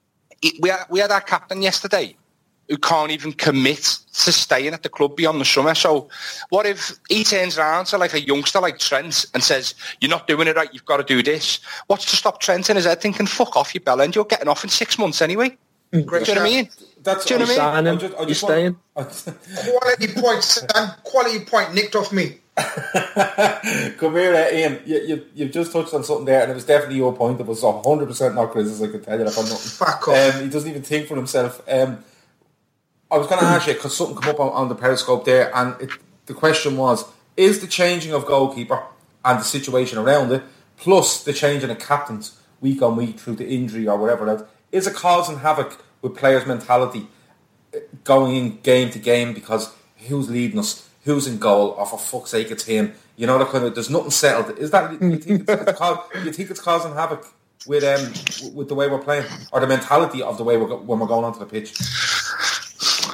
we had our captain yesterday who can't even commit to staying at the club beyond the summer. So what if he turns around to like a youngster like Trent and says, you're not doing it right, you've got to do this? What's to stop Trent in his head thinking, fuck off, you bellend, you're getting off in 6 months anyway? Great. Do you know what I mean? That's Do you know what I mean? You're staying. Quality point, Sam. Quality point nicked off me. Come here, Ian. You've just touched on something there, and it was definitely your point. It was 100% not Chris, I can tell you that. Fuck off. He doesn't even think for himself. I was going to ask you, because something come up on the Periscope there, and the question was, is the changing of goalkeeper and the situation around it, plus the changing of captains week on week through the injury or whatever else, is it causing havoc with players' mentality going in game to game because who's leading us, who's in goal, or for fuck's sake it's him? You know, there's nothing settled. Is that you think it's causing havoc with the way we're playing, or the mentality of the way when we're going onto the pitch?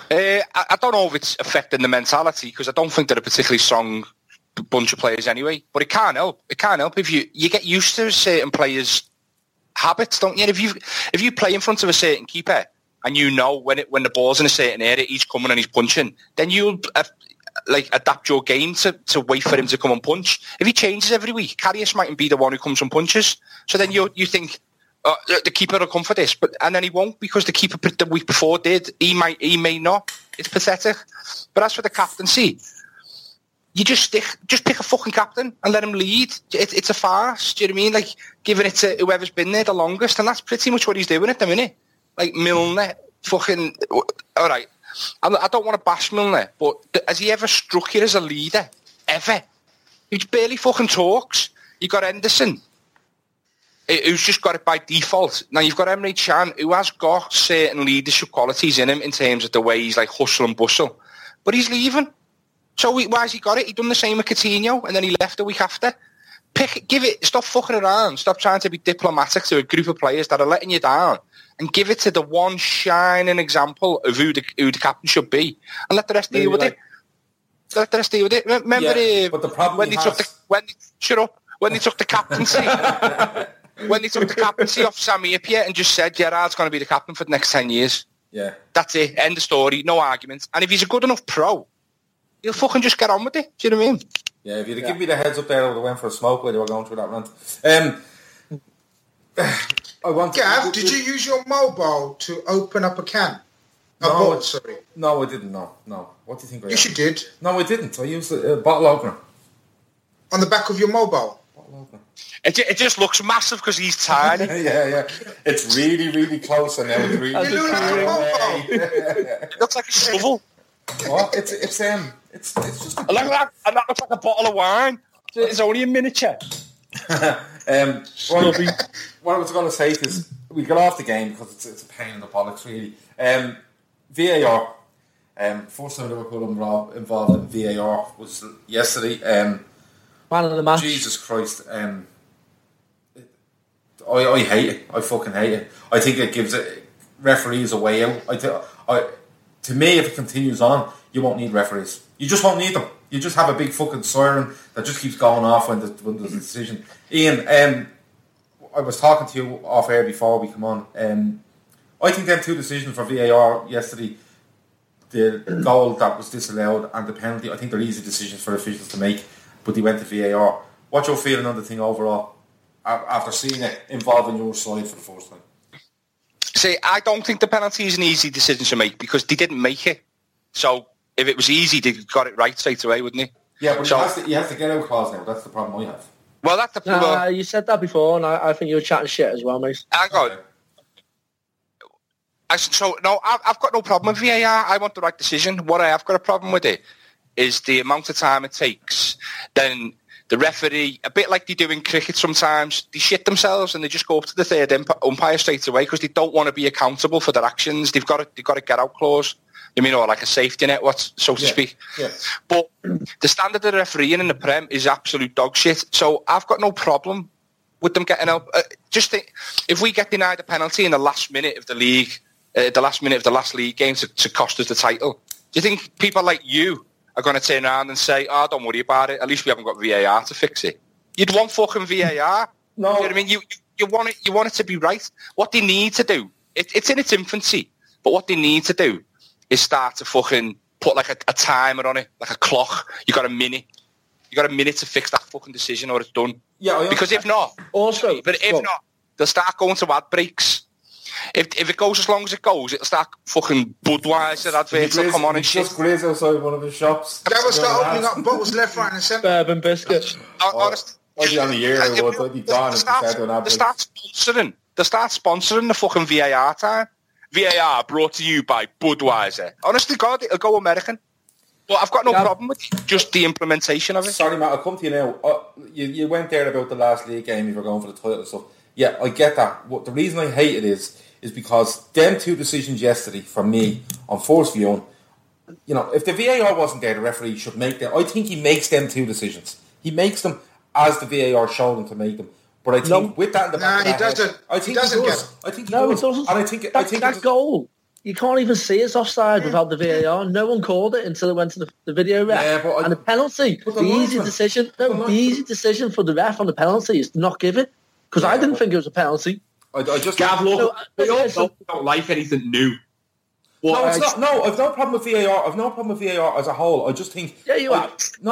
I don't know if it's affecting the mentality because I don't think they're a particularly strong bunch of players anyway. But it can't help. It can't help if you get used to certain players' habits, don't you? And if you play in front of a certain keeper and you know when the ball's in a certain area, he's coming and he's punching, then you'll adapt your game to wait for him to come and punch. If he changes every week, Karius mightn't be the one who comes and punches. So then you think the keeper will come for this, and then he won't because the keeper the week before did. He may not. It's pathetic. But as for the captaincy, you just pick a fucking captain and let him lead. It's a farce. Do you know what I mean? Like giving it to whoever's been there the longest, and that's pretty much what he's doing at the minute. Like Milner, fucking all right. I don't want to bash Milner, but has he ever struck you as a leader? Ever? He barely fucking talks. You got Henderson, who's just got it by default. Now you've got Emre Can, who has got certain leadership qualities in him in terms of the way he's like hustle and bustle, but he's leaving. So why has he got it? He done the same with Coutinho, and then he left a week after. Stop fucking around. Stop trying to be diplomatic to a group of players that are letting you down, and give it to the one shining example of who the captain should be, and let the rest deal with it. Let the rest deal with it. Remember, but the problem when they took the captaincy. When they took the captaincy off Sami Hyypiä and just said Gerrard's going to be the captain for the next 10 years. Yeah. That's it. End of story. No arguments. And if he's a good enough pro, he'll fucking just get on with it. Do you know what I mean? Yeah, if you'd have given me the heads up there, I would have went for a smoke while they were going through that rant. Gav, did you use your mobile to open up a can? No, sorry. No, I didn't. No. What do you think I Yes, you did. No, I didn't. I used a bottle opener. On the back of your mobile? Bottle opener. It just looks massive because he's tiny. yeah. It's really, really close, and now it's really. You look like a mobile. It looks like a shovel. What? It's just. And that looks like a bottle of wine. It's only a miniature. What I was going to say is we got off the game because it's a pain in the bollocks, really. VAR. First time Liverpool involved in VAR was yesterday. Man of the match. Jesus Christ. I hate it. I fucking hate it. I think it gives referees a way out. To me, if it continues on, you won't need referees. You just won't need them. You just have a big fucking siren that just keeps going off when there's a decision. Ian, I was talking to you off air before we come on. I think them two decisions for VAR yesterday, the goal that was disallowed and the penalty, I think they're easy decisions for officials to make, but they went to VAR. What's your feeling on the thing overall after seeing it involving your side for the first time? See, I don't think the penalty is an easy decision to make because they didn't make it. So if it was easy, they got it right straight away, wouldn't he? Yeah, but he has to get out clause now. That's the problem I have. Well, that's the problem. You said that before, and I think you were chatting shit as well, mate. Hang on. I've got no problem with VAR. I want the right decision. What I have got a problem with it is the amount of time it takes. Then the referee, a bit like they do in cricket sometimes, they shit themselves and they just go up to the third umpire straight away because they don't want to be accountable for their actions. They've got a get out clause. You mean, or like a safety net, so to speak. Yeah. But the standard of the refereeing in the Prem is absolute dog shit. So I've got no problem with them getting out. Just think, if we get denied a penalty in the last minute of the league, the last minute of the last league game to cost us the title, do you think people like you are going to turn around and say, "Oh, don't worry about it. At least we haven't got VAR to fix it"? You'd want fucking VAR. No, you know what I mean. You want it to be right. What they need to do, it's in its infancy, but what they need to do is start to fucking put like a timer on it, like a clock. You got a minute to fix that fucking decision, or it's done. Yeah, because if not, they'll start going to ad breaks. If it goes as long as it goes, it'll start fucking Budweiser adverts will come on and shit. Just Grizz outside one of his shops. That will start opening up bottles left, right and centre. Bourbon biscuit. Honestly, I'd be on the year I'd be gone if they started doing that. They start sponsoring the fucking VAR time. VAR brought to you by Budweiser. Honestly, God, it'll go American. But I've got no problem with it, just the implementation of it. Sorry, Matt, I'll come to you now. You went there about the last league game, you were going for the title and stuff. Yeah, I get that. The reason I hate it is because them two decisions yesterday from me on force viewing, you know, if the VAR wasn't there, the referee should make them. I think he makes them two decisions. He makes them as the VAR showed him to make them. But I think with that in the back of he doesn't. I think he doesn't. I think he does. It doesn't. And I think that goal. you can't even see it's offside without the VAR. No one called it until it went to the video ref. Yeah, and the penalty, the easy decision for the ref on the penalty is to not give it. Because I didn't think it was a penalty. I just... Gav, look, we all don't like anything new. No, it's not. No, I've no problem with VAR. I've no problem with VAR as a whole. I just think... Yeah, you are.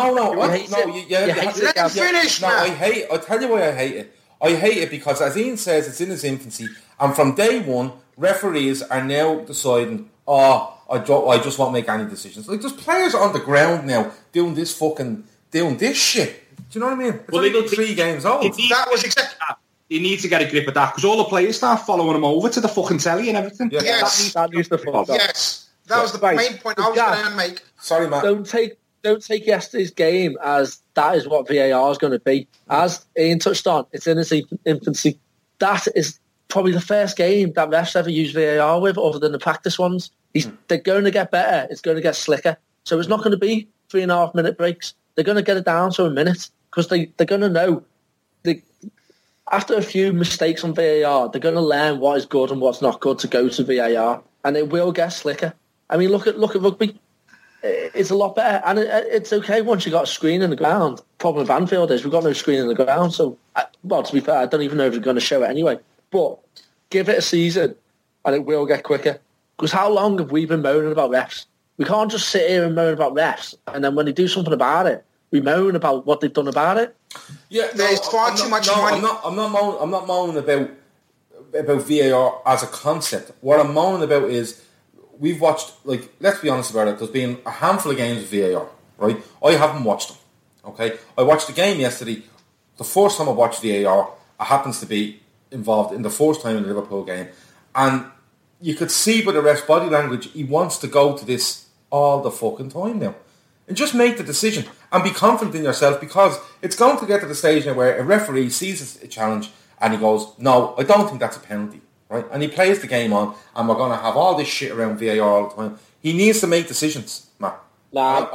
Let him finish, No, I'll tell you why I hate it. I hate it because, as Ian says, it's in its infancy. And from day one, referees are now deciding, I just won't make any decisions. Like, there's players on the ground now doing this shit. Do you know what I mean? It's only 3 games old. That was exactly... He needs to get a grip of that because all the players start following him over to the fucking telly and everything. Yeah. Yes. That needs to fall. Yes. That was the main point I was going to make. Sorry, Matt. Don't take yesterday's game as that is what VAR is going to be. As Ian touched on, it's in its infancy. That is probably the first game that refs ever used VAR with, other than the practice ones. They're going to get better. It's going to get slicker. So it's not going to be 3.5 minute breaks. They're going to get it down to a minute because they're going to know. After a few mistakes on VAR, they're going to learn what is good and what's not good to go to VAR, and it will get slicker. I mean, look at rugby. It's a lot better, and it's okay once you got a screen in the ground. Problem with Anfield is we've got no screen in the ground, so, to be fair, I don't even know if they're going to show it anyway. But give it a season, and it will get quicker. Because how long have we been moaning about refs? We can't just sit here and moan about refs, and then when they do something about it, we moan about what they've done about it. Yeah, there's far too much money. I'm not moaning about VAR as a concept. What I'm moaning about is we've watched, like, let's be honest about it, there's been a handful of games of VAR, right? I haven't watched them, okay? I watched the game yesterday. The first time I watched VAR, I happens to be involved in the first time in the Liverpool game, and you could see by the ref's body language he wants to go to this all the fucking time now. And just make the decision and be confident in yourself, because it's going to get to the stage now where a referee sees a challenge and he goes, no, I don't think that's a penalty, right? And he plays the game on, and we're going to have all this shit around VAR all the time. He needs to make decisions, Matt. My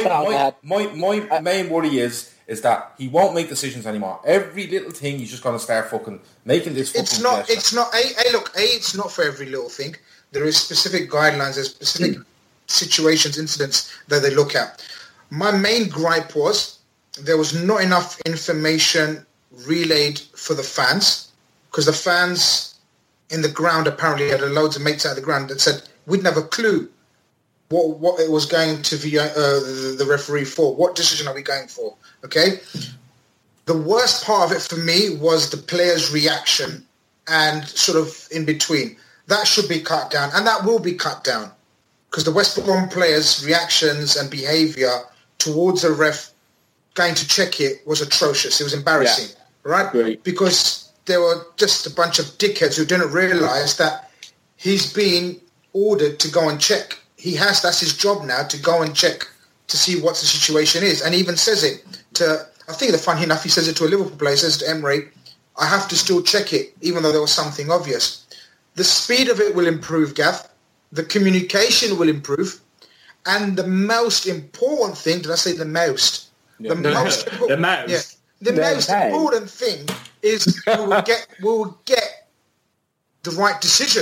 main worry is that he won't make decisions anymore. Every little thing he's just going to start fucking making this fucking It's not for every little thing. There is specific guidelines, there's specific situations, incidents that they look at. My main gripe was there was not enough information relayed for the fans, because the fans in the ground apparently had loads of mates out of the ground that said we didn't have a clue what it was going to be the referee for. What decision are we going for? Okay. The worst part of it for me was the players' reaction and sort of in between. That should be cut down, and that will be cut down. Because the West Brom players' reactions and behaviour towards the ref going to check it was atrocious. It was embarrassing, right? Great. Because there were just a bunch of dickheads who didn't realise that he's being ordered to go and check. That's his job now, to go and check to see what the situation is. And he even says it to, I think funny enough, he says it to a Liverpool player, he says to Emre, I have to still check it, even though there was something obvious. The speed of it will improve, Gav. The communication will improve, and the most important thing, did I say the most? Yeah. The most important thing is we will get the right decision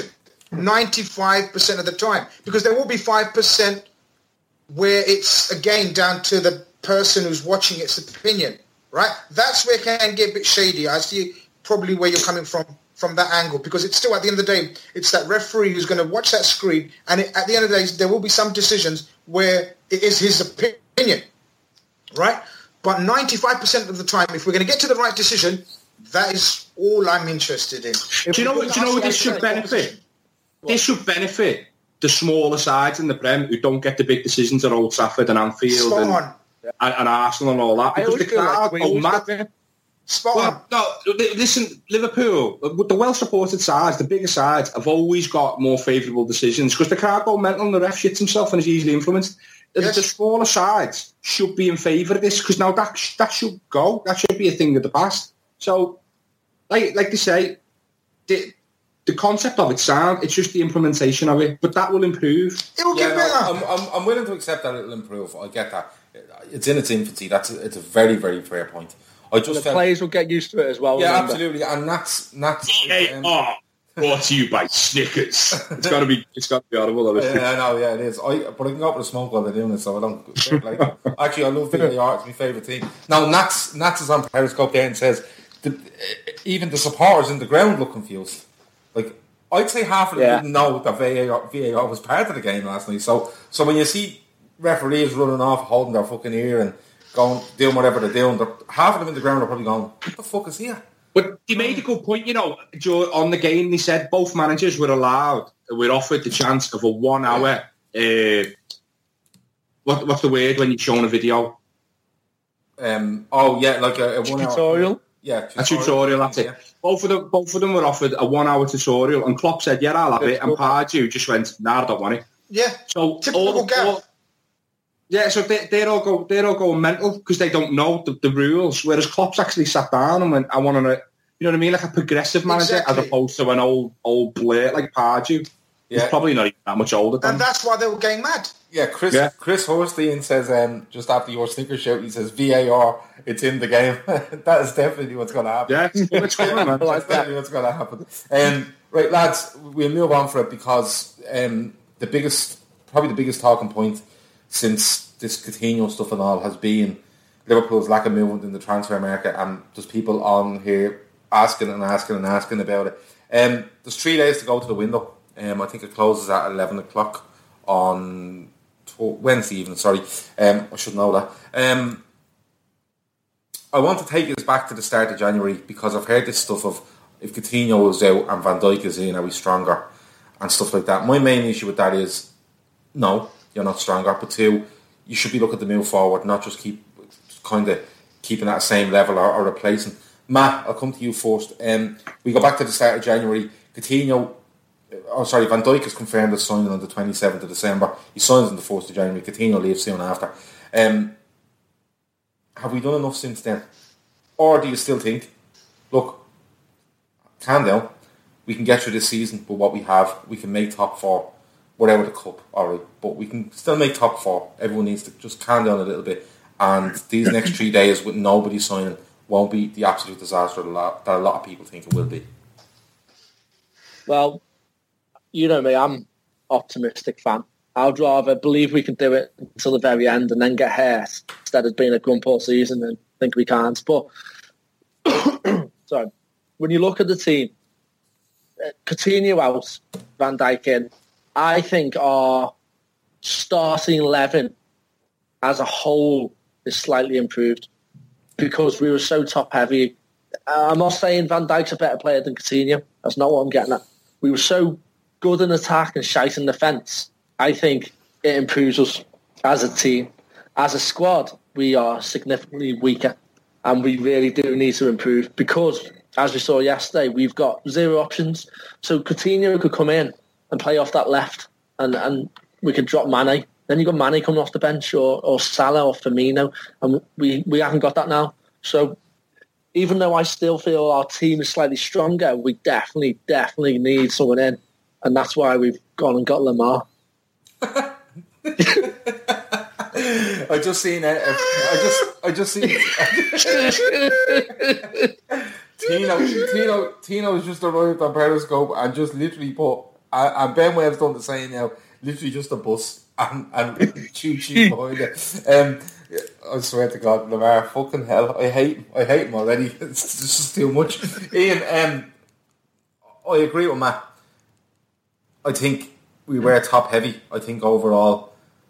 95% of the time, because there will be 5% where it's, again, down to the person who's watching its opinion, right? That's where it can get a bit shady. I see probably where you're coming from that angle, because it's still, at the end of the day, it's that referee who's going to watch that screen, and at the end of the day, there will be some decisions where it is his opinion, right? But 95% of the time, if we're going to get to the right decision, that is all I'm interested in. Do you know what this should benefit? This should benefit the smaller sides in the Prem who don't get the big decisions at Old Trafford and Anfield and Arsenal and all that, because the crowd go mad. Spot on. No, listen, Liverpool, the well-supported sides, the bigger sides, have always got more favourable decisions because the crowd go mental and the ref shits himself and is easily influenced. Yes. The smaller sides should be in favour of this, because now that should go. That should be a thing of the past. So, like they say, the concept of it sound, it's just the implementation of it, but that will improve. It will get better. I'm willing to accept that it'll improve. I get that. It's in its infancy. It's a very, very fair point. The players will get used to it as well. Yeah, remember. absolutely, and that's Brought to you by Snickers. It's got to be audible. Honestly. Yeah, I know. Yeah, it is. But I can go up with a smoke while they're doing it, so I don't. Like, actually, I love VAR. It's my favourite team. Now, Nats is on Periscope there and says even the supporters in the ground look confused. Like, I'd say half of them didn't know that VAR was part of the game last night. So when you see referees running off, holding their fucking ear and doing whatever they're doing, half of them in the ground are probably going, "What the fuck is here?" But he made a good point, Joe, on the game. He said both managers were offered the chance of a 1 hour. What's the word when you're showing a video? Like a 1 hour tutorial. Yeah, a tutorial. That's it. Yeah. Both of them were offered a 1 hour tutorial, and Klopp said, "Yeah, I'll have it." And Pardew just went, "Nah, I don't want it." Yeah. So typical Gav. Yeah, so they're all going mental because they don't know the rules. Whereas Klopp's actually sat down and went, "I want to," you know what I mean, like a progressive manager as opposed to an old Blair like Pardew. Yeah. He's probably not even that much older than. And that's why they were getting mad. Yeah, Chris Horstein says just after your Snickers shout, he says VAR, it's in the game. That is definitely what's going to happen. Yeah, it's coming, man. That's definitely what's going to happen. Right, lads, we'll move on for it because the biggest talking point since this Coutinho stuff and all has been Liverpool's lack of movement in the transfer market, and there's people on here asking about it. There's 3 days to go to the window. I think it closes at 11 o'clock on Wednesday evening, sorry. I should know that. I want to take us back to the start of January because I've heard this stuff of if Coutinho is out and Van Dijk is in, are we stronger? And stuff like that. My main issue with that is, no, you're not stronger. But two, you should be looking to move forward, not just keep kind of keeping at the same level or replacing. Matt, I'll come to you first. We go back to the start of January. Van Dijk is confirmed as signing on the 27th of December. He signs on the 1st of January. Coutinho leaves soon after. Have we done enough since then? Or do you still think, look, calm down, we can get through this season with what we have, we can make top four, whatever the cup, alright, but we can still make top four. Everyone needs to just calm down a little bit, and these next 3 days with nobody signing won't be the absolute disaster that a lot of people think it will be. Well, you know me, I'm optimistic fan. I'd rather believe we can do it until the very end and then get hurt instead of being a grump all season and think we can't. But sorry, when you look at the team, Coutinho out, Van Dijk in, I think our starting 11 as a whole is slightly improved because we were so top heavy. I'm not saying Van Dijk's a better player than Coutinho. That's not what I'm getting at. We were so good in attack and shite in defence. I think it improves us as a team. As a squad, we are significantly weaker and we really do need to improve because, as we saw yesterday, we've got zero options. So Coutinho could come in and play off that left and we could drop Mane. Then you've got Mane coming off the bench or Salah or Firmino, and we haven't got that now. So even though I still feel our team is slightly stronger, we definitely need someone in. And that's why we've gone and got Lamar. I just seen Tino's just arrived on Periscope and just literally put, and Ben Webb's done the same now, literally just a bus and choo behind it. I swear to God, Lamar, fucking hell, I hate him already. It's just too much. Ian, I agree with Matt. I think we were top heavy. I think overall,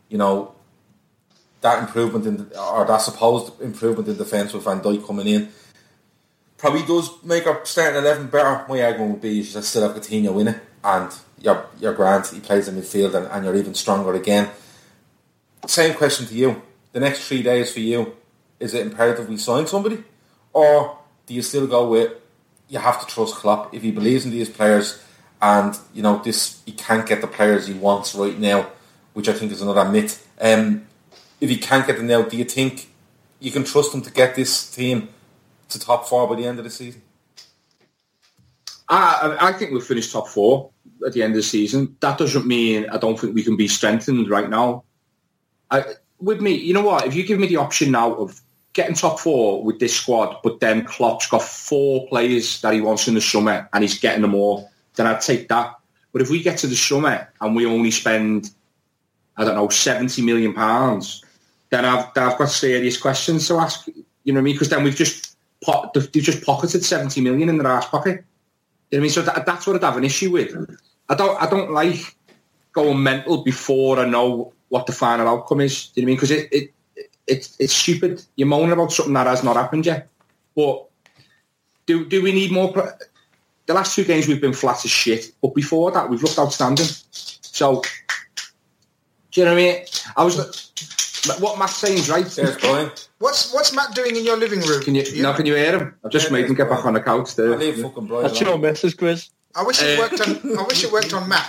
that improvement that supposed improvement in defence with Van Dijk coming in probably does make our starting 11 better. My argument would be you should still have Coutinho in it, and you're grand. He plays in midfield, and you're even stronger again. Same question to you. The next 3 days for you, is it imperative we sign somebody, or do you still go with you have to trust Klopp if he believes in these players? And, he can't get the players he wants right now, which I think is another myth. If he can't get them now, do you think you can trust him to get this team to top four by the end of the season? I think we'll finish top four at the end of the season. That doesn't mean I don't think we can be strengthened right now. With me, you know what? If you give me the option now of getting top four with this squad, but then Klopp's got 4 players that he wants in the summer and he's getting them all, then I'd take that. But if we get to the summer and we only spend, I don't know, £70 million, then I've got serious questions to ask. You know what I mean? Because then they've just pocketed 70 million in their arse pocket. You know what I mean? So that's what I'd have an issue with. I don't like going mental before I know what the final outcome is. Do you know what I mean? Because it's stupid. You're moaning about something that has not happened yet. But do we need more? The last 2 games we've been flat as shit, but before that we've looked outstanding. So, do you know what I mean? What Matt's saying is right. There's Brian. What's Matt doing in your living room? Can you hear him? I've just made him get back on the couch there. I leave fucking Brian. That's your message, Chris. I wish it worked on Matt.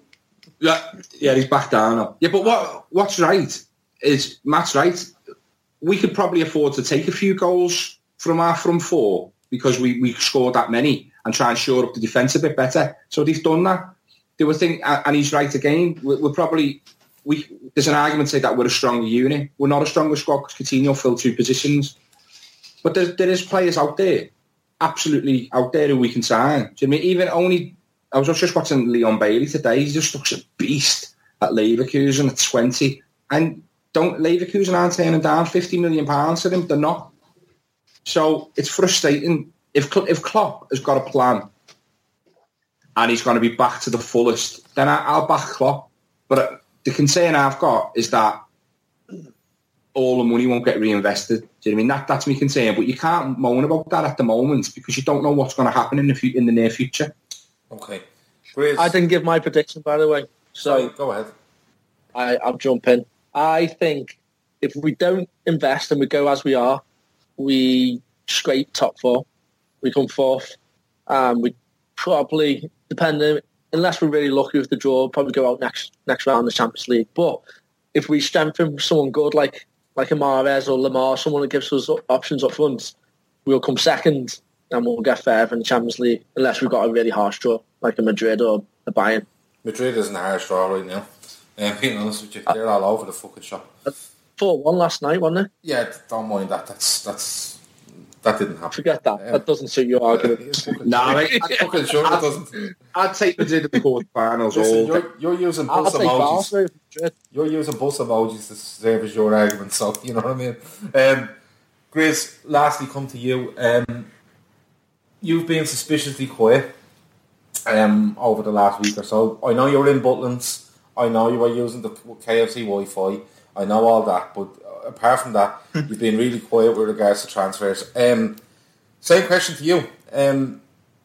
Yeah, he's back down now. Yeah, but what's right is Matt's right. We could probably afford to take a few goals from our front four because we scored that many and try and shore up the defence a bit better. So they've done that. They were thinking, and he's right again. We're probably there's an argument to say that we're a stronger unit. We're not a stronger squad because Coutinho filled 2 positions. But there is players out there, absolutely out there who we can sign. Do you know what I mean? I was just watching Leon Bailey today. He just looks a beast at Leverkusen at 20. And Leverkusen aren't turning down £50 million for him. They're not. So it's frustrating. If Klopp has got a plan and he's going to be back to the fullest, then I'll back Klopp. But the concern I've got is that all the money won't get reinvested. Do you know what I mean? That's my concern. But you can't moan about that at the moment because you don't know what's going to happen in the near future. Okay. Great. I didn't give my prediction, by the way. So go ahead. I'll jump in. I think if we don't invest and we go as we are, we scrape top 4. We come 4th. We probably, depending, unless we're really lucky with the draw, probably go out next round of the Champions League. But if we strengthen someone good like a Mahrez or Lamar, someone that gives us options up front, we'll come 2nd and we'll get further in the Champions League unless we've got a really harsh draw like a Madrid or a Bayern. Madrid isn't a harsh draw right now. Being honest with you, they're all over the fucking shop. 4-1 last night, wasn't it? Yeah, don't mind that. That didn't happen. Forget that. That doesn't suit your argument. Nah, I'm fucking sure it doesn't. I'd take Madrid at the quarterfinals. You're using bus emojis. You're using bus emojis to serve as your argument, so you know what I mean. Grace, lastly, come to you. You've been suspiciously quiet over the last week or so. I know you're in Butlins. I know you were using the KFC Wi-Fi. I know all that, but apart from that, you've been really quiet with regards to transfers. Same question to you.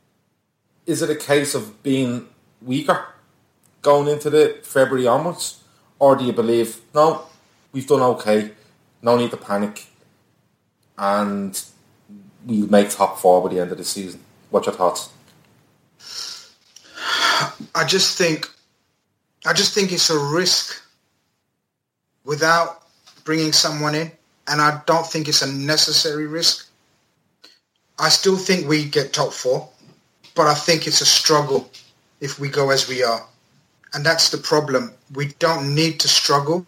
Is it a case of being weaker going into the February onwards? Or do you believe, no, we've done okay, no need to panic, and we'll make top 4 by the end of the season? What's your thoughts? I just think it's a risk without bringing someone in, and I don't think it's a necessary risk. I still think we get top 4, but I think it's a struggle if we go as we are. And that's the problem. We don't need to struggle.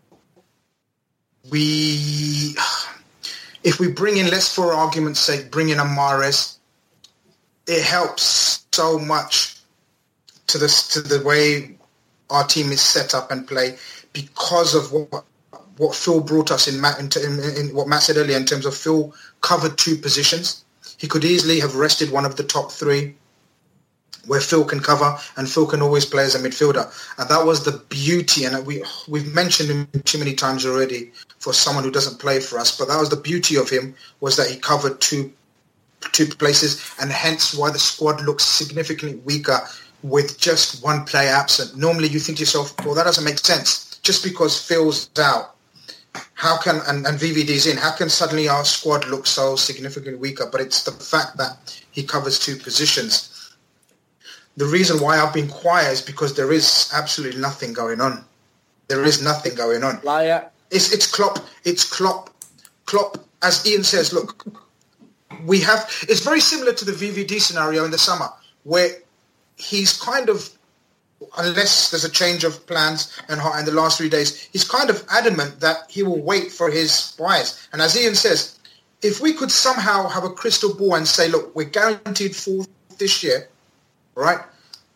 If we bring in, let's for argument's sake, bring in a Mahrez, it helps so much to the way our team is set up and play because of what Phil brought us in what Matt said earlier in terms of Phil covered 2 positions. He could easily have rested one of the top 3 where Phil can cover, and Phil can always play as a midfielder. And that was the beauty, and we've mentioned him too many times already for someone who doesn't play for us, but that was the beauty of him, was that he covered two places, and hence why the squad looks significantly weaker with just one player absent. Normally you think to yourself, well, that doesn't make sense. Just because Phil's out, how can, and VVD's in, how can suddenly our squad look so significantly weaker? But it's the fact that he covers 2 positions. The reason why I've been quiet is because there is absolutely nothing going on. There is nothing going on. Liar. It's Klopp. It's Klopp. Klopp, as Ian says, look, it's very similar to the VVD scenario in the summer, where he's kind of, unless there's a change of plans and the last 3 days, he's kind of adamant that he will wait for his buyers. And as Ian says, if we could somehow have a crystal ball and say, look, we're guaranteed 4th this year, right?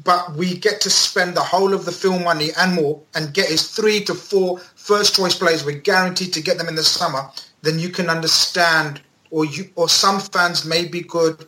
but we get to spend the whole of the film money and more and get his 3 to 4 first choice players. We're guaranteed to get them in the summer. Then you can understand, or some fans maybe could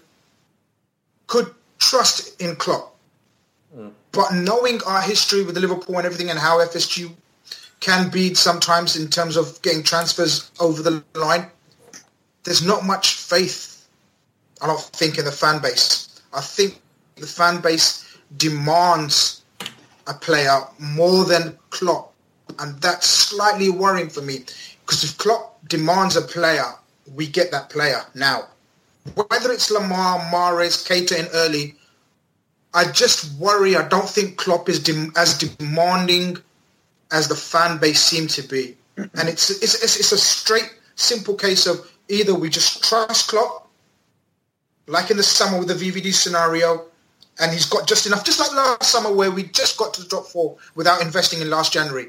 trust in Klopp. But knowing our history with Liverpool and everything and how FSG can be sometimes in terms of getting transfers over the line, there's not much faith, I don't think, in the fan base. I think the fan base demands a player more than Klopp, and that's slightly worrying for me, because if Klopp demands a player, we get that player now. Whether it's Lamar, Mahrez, Keita in early, I just worry. I don't think Klopp is as demanding as the fan base seem to be. And it's a straight, simple case of either we just trust Klopp, like in the summer with the VVD scenario, and he's got just enough, just like last summer where we just got to the top 4 without investing in last January.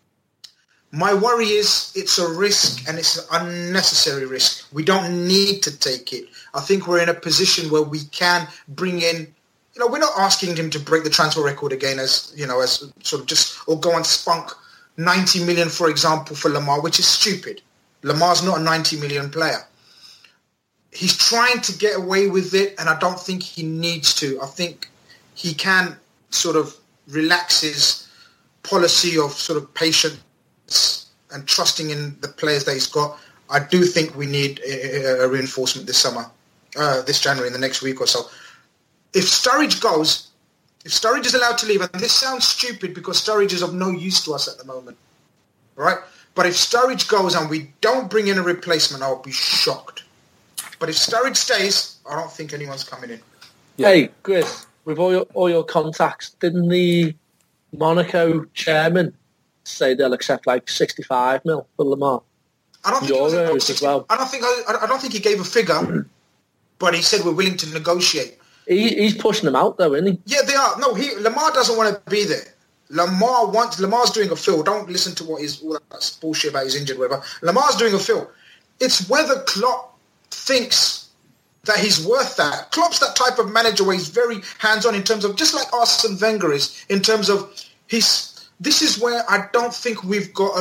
My worry is it's a risk, and it's an unnecessary risk. We don't need to take it. I think we're in a position where we can bring in, we're not asking him to break the transfer record again as sort of just, or go and spunk 90 million, for example, for Lamar, which is stupid. Lamar's not a 90 million player. He's trying to get away with it, and I don't think he needs to. I think he can sort of relax his policy of sort of patience and trusting in the players that he's got. I do think we need a reinforcement this summer, this January, in the next week or so. If Sturridge goes, if Sturridge is allowed to leave, and this sounds stupid because Sturridge is of no use to us at the moment, right? But if Sturridge goes and we don't bring in a replacement, I'll be shocked. But if Sturridge stays, I don't think anyone's coming in. Yeah. Hey, Chris, with all your contacts, didn't the Monaco chairman say they'll accept like 65 mil for Lamar? I don't think Euros as well. I don't think he gave a figure, but he said we're willing to negotiate. He's pushing them out though, isn't he? Yeah, they are. No, Lamar doesn't want to be there. Lamar's doing a fill. Don't listen to all that bullshit about he's injured, whatever. Lamar's doing a fill. It's whether Klopp thinks that he's worth that. Klopp's that type of manager where he's very hands-on in terms of, just like Arsene Wenger is, in terms of this is where I don't think we've got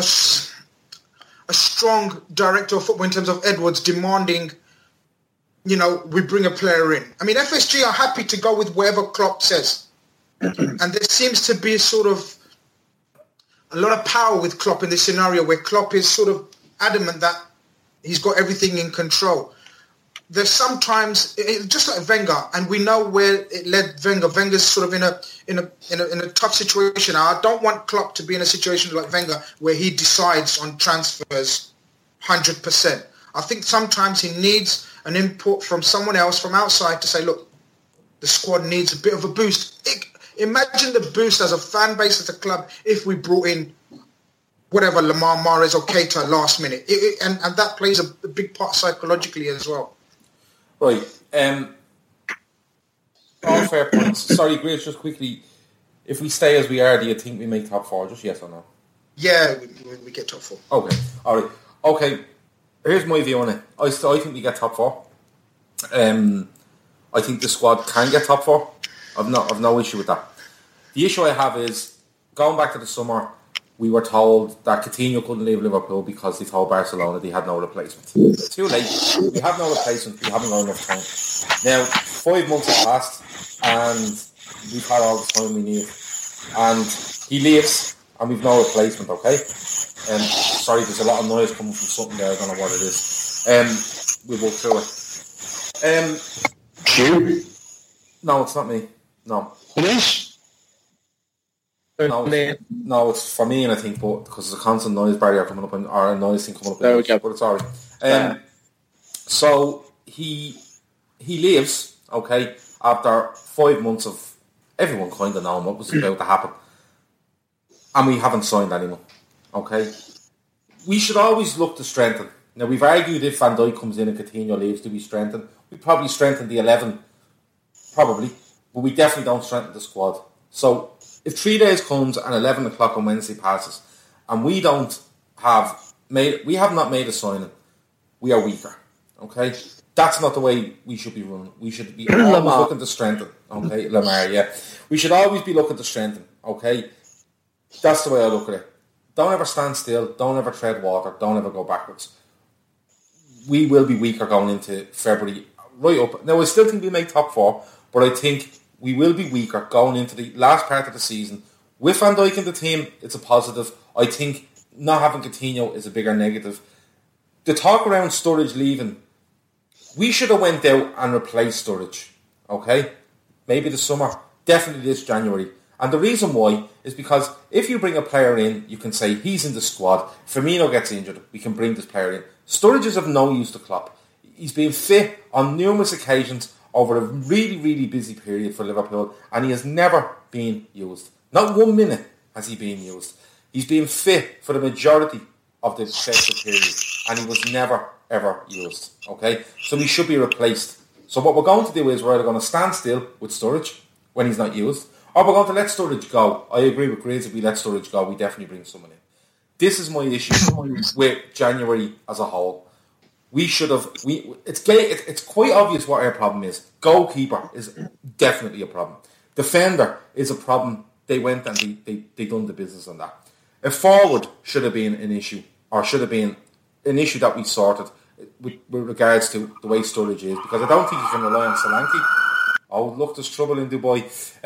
a strong director of football in terms of Edwards demanding, we bring a player in. I mean, FSG are happy to go with whatever Klopp says. And there seems to be sort of a lot of power with Klopp in this scenario where Klopp is sort of adamant that he's got everything in control. There's sometimes, just like Wenger, and we know where it led Wenger. Wenger's sort of in a tough situation. I don't want Klopp to be in a situation like Wenger where he decides on transfers 100%. I think sometimes he needs an input from someone else from outside to say, look, the squad needs a bit of a boost. Imagine the boost as a fan base, as a club, if we brought in whatever, Lamar, Mahrez or Keita last minute. And that plays a big part psychologically as well. Right. All fair points. Sorry, Grace, just quickly. If we stay as we are, do you think we make top 4? Just yes or no? Yeah, we get top 4. Okay. All right. Okay. Here's my view on it. I think we get top 4. I think the squad can get top 4. I've no issue with that. The issue I have is, going back to the summer, we were told that Coutinho couldn't leave Liverpool because they told Barcelona they had no replacement. Too late. We have no replacement. We haven't got enough time. Now, 5 months have passed, and we've had all the time we need. And he leaves, and we've no replacement, okay? Sorry, there's a lot of noise coming from something there. I don't know what it is. We'll walk through it. You? No, it's not me. No. It is? No, it's for me, and I think, but because there's a constant noise barrier coming up, or a noise thing coming up. There we go. But it's alright. So he leaves, okay, after 5 months of everyone kind of knowing what was about to happen, and we haven't signed anyone. Okay, we should always look to strengthen. Now, we've argued if Van Dijk comes in and Coutinho leaves, do we strengthen? We probably strengthen the 11, probably, but we definitely don't strengthen the squad. So if 3 days comes and 11 o'clock on Wednesday passes, and we have not made a signing, we are weaker. Okay, That's not the way we should be running. We should be always looking to strengthen. Okay, Lamar, yeah. We should always be looking to strengthen. Okay, that's the way I look at it. Don't ever stand still. Don't ever tread water. Don't ever go backwards. We will be weaker going into February, right up. Now, I still think we make top 4, but I think we will be weaker going into the last part of the season. With Van Dijk in the team, it's a positive. I think not having Coutinho is a bigger negative. The talk around Sturridge leaving, we should have went out and replaced Sturridge. Okay? Maybe this summer. Definitely this January. And the reason why is because if you bring a player in, you can say he's in the squad. Firmino gets injured, we can bring this player in. Sturridge is of no use to Klopp. He's been fit on numerous occasions over a really, really busy period for Liverpool, and he has never been used. Not 1 minute has he been used. He's been fit for the majority of the festive period, and he was never, ever used. Okay? So he should be replaced. So what we're going to do is we're either going to stand still with Sturridge when he's not used, or we're going to let Sturridge go. I agree with Grizz. If we let Sturridge go, we definitely bring someone in. This is my issue with January as a whole. We should have. It's quite obvious what our problem is. Goalkeeper is definitely a problem. Defender is a problem. They went and they done the business on that. A forward should have been an issue, or should have been an issue that we sorted with regards to the way Sturridge is, because I don't think you can rely on Solanke. Oh, look, there's trouble in Dubai.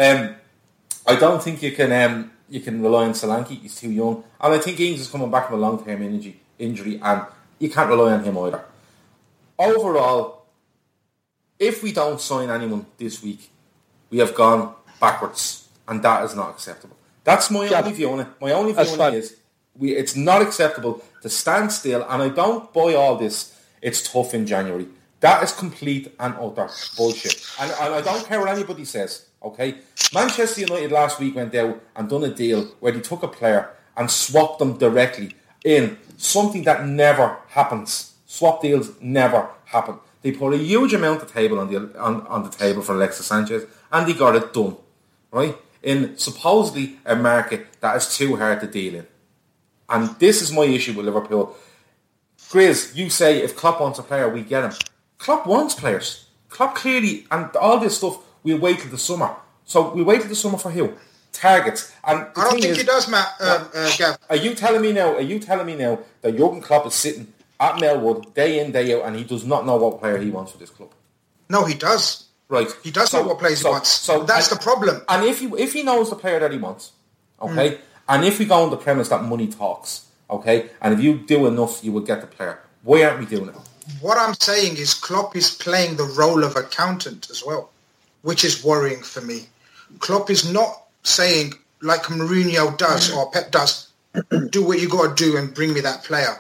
I don't think you can rely on Solanke. He's too young. And I think Ings is coming back from a long-term injury, and you can't rely on him either. Overall, if we don't sign anyone this week, we have gone backwards, and that is not acceptable. That's my only view on it. My only view on it is it's not acceptable to stand still, and I don't buy all this. It's tough in January. That is complete and utter bullshit. And I don't care what anybody says, okay? Manchester United last week went out and done a deal where they took a player and swapped them directly in, something that never happens. Swap deals never happen. They put a huge amount of table on the table for Alexis Sanchez, and they got it done, right? In supposedly a market that is too hard to deal in. And this is my issue with Liverpool. Grizz, you say if Klopp wants a player, we get him. Klopp wants players. Klopp clearly, and all this stuff, we'll wait till the summer. So we'll wait till the summer for who? Targets. And I don't think he does, Matt. Gav. Are you telling me now that Jurgen Klopp is sitting at Melwood day in, day out, and he does not know what player he wants for this club? No, he does. Right. He does know what players he wants. So that's the problem. And if he knows the player that he wants, okay, and if we go on the premise that money talks, okay, and if you do enough, you will get the player. Why aren't we doing it? What I'm saying is Klopp is playing the role of accountant as well, which is worrying for me. Klopp is not saying, like Mourinho does or Pep does, do what you got to do and bring me that player.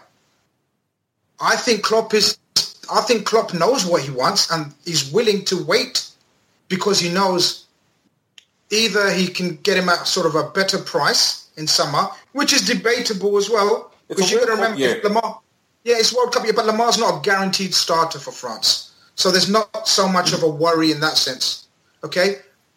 I think Klopp knows what he wants and he's willing to wait because he knows either he can get him at sort of a better price in summer, which is debatable as well. Because you've got to remember, Lamar, it's World Cup year, but Lamar's not a guaranteed starter for France. So there's not so much of a worry in that sense. Okay?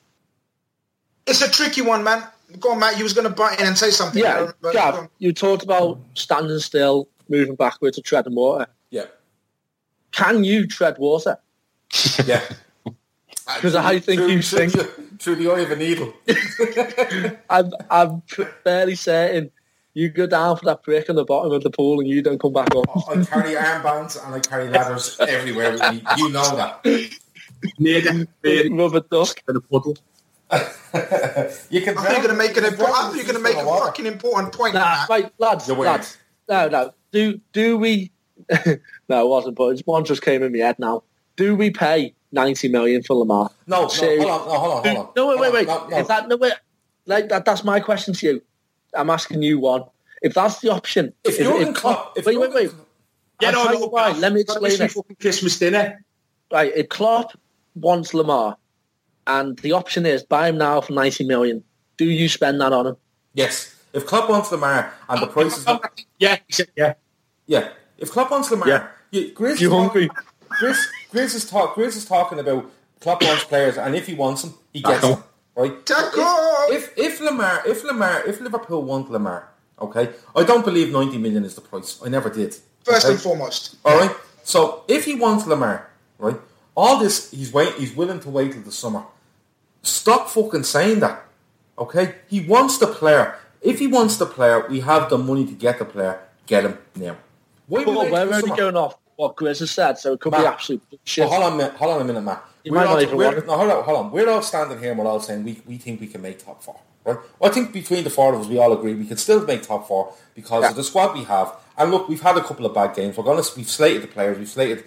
It's a tricky one, man. Go on, Matt. You was going to butt in and say something. Yeah, Gav, you talked about standing still, moving backwards, or treading water. Yeah. Can you tread water? Yeah. Because I think you think... Through the eye of a needle. I'm fairly certain you go down for that brick on the bottom of the pool and you don't come back up. I carry armbands and I carry ladders everywhere with me. You know that. Rubber duck in a puddle. You can. I think you're going to make an important. I think you're going to make a fucking important point. Nah, right, lads. No. Do we? No, it wasn't. But one just came in my head now. Do we pay 90 million for Lamar? No. Hold on. No, wait. Is that no way? Like that's my question to you. I'm asking you one. If that's the option, wait. Yeah, no. Let me explain it. Christmas dinner. Right, if Klopp wants Lamar, and the option is buy him now for 90 million, do you spend that on him? Yes. If Klopp wants Lamar and the price is yeah. If Klopp wants Lamar, Grizz is talking about Klopp wants players, and if he wants them, he gets them. Right? If Liverpool want Lamar, okay, I don't believe 90 million is the price. I never did. First and foremost. All right. So if he wants Lamar, right? All this, he's willing to wait till the summer. Stop fucking saying that, okay? He wants the player. If he wants the player, we have the money to get the player. Get him now. We're only going off what Grizz has said, so it could be absolute shit. Hold on a minute, Matt. Hold on. We're all standing here and we're all saying we think we can make top 4. Right? Well, I think between the 4 of us, we all agree we can still make top 4 because of the squad we have. And look, we've had a couple of bad games. We've slated the players. We've slated,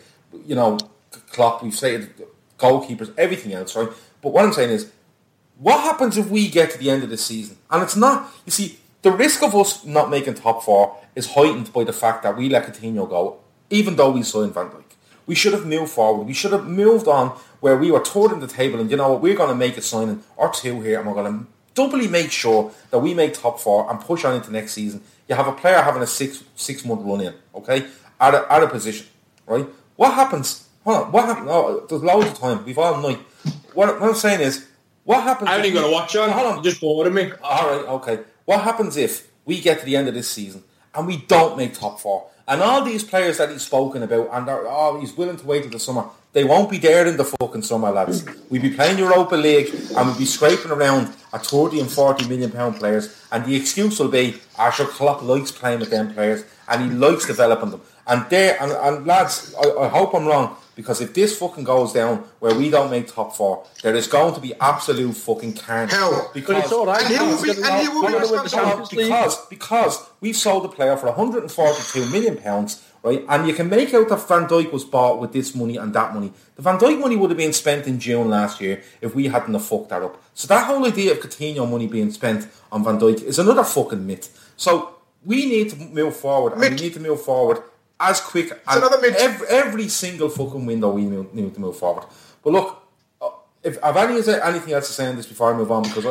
Klopp. We've slated goalkeepers. Everything else, right? But what I'm saying is, what happens if we get to the end of the season and it's not? You see, the risk of us not making top 4 is heightened by the fact that we let Coutinho go, even though we signed Van Dijk. We should have moved forward. We should have moved on where we were third in the table, and you know what? We're going to make a signing or 2 here, and we're going to doubly make sure that we make top 4 and push on into next season. You have a player having a 6 month run in, okay, at a position, right? What happens? Hold on, what happens? Oh, there's loads of time. We've all night. What I'm saying is, what happens? I ain't going to watch on. Hold on, you're just boring me. All right, okay. What happens if we get to the end of this season and we don't make top 4? And all these players that he's spoken about, and he's willing to wait till the summer, they won't be there in the fucking summer, lads. We'd be playing Europa League and we'd be scraping around at 30 and 40 million pound players, and the excuse will be, Arthur Klopp likes playing with them players and he likes developing them. And lads, I hope I'm wrong, because if this fucking goes down where we don't make top 4, there is going to be absolute fucking carnage. Hell, because it's all right. And he will be responsible because we've sold the player for £142 million, right? And you can make out that Van Dijk was bought with this money and that money. The Van Dijk money would have been spent in June last year if we hadn't have fucked that up. So that whole idea of Coutinho money being spent on Van Dijk is another fucking myth. So we need to move forward, and we need to move forward as quick as every single fucking window we need to move forward. But look, if I've anything else to say on this before I move on, because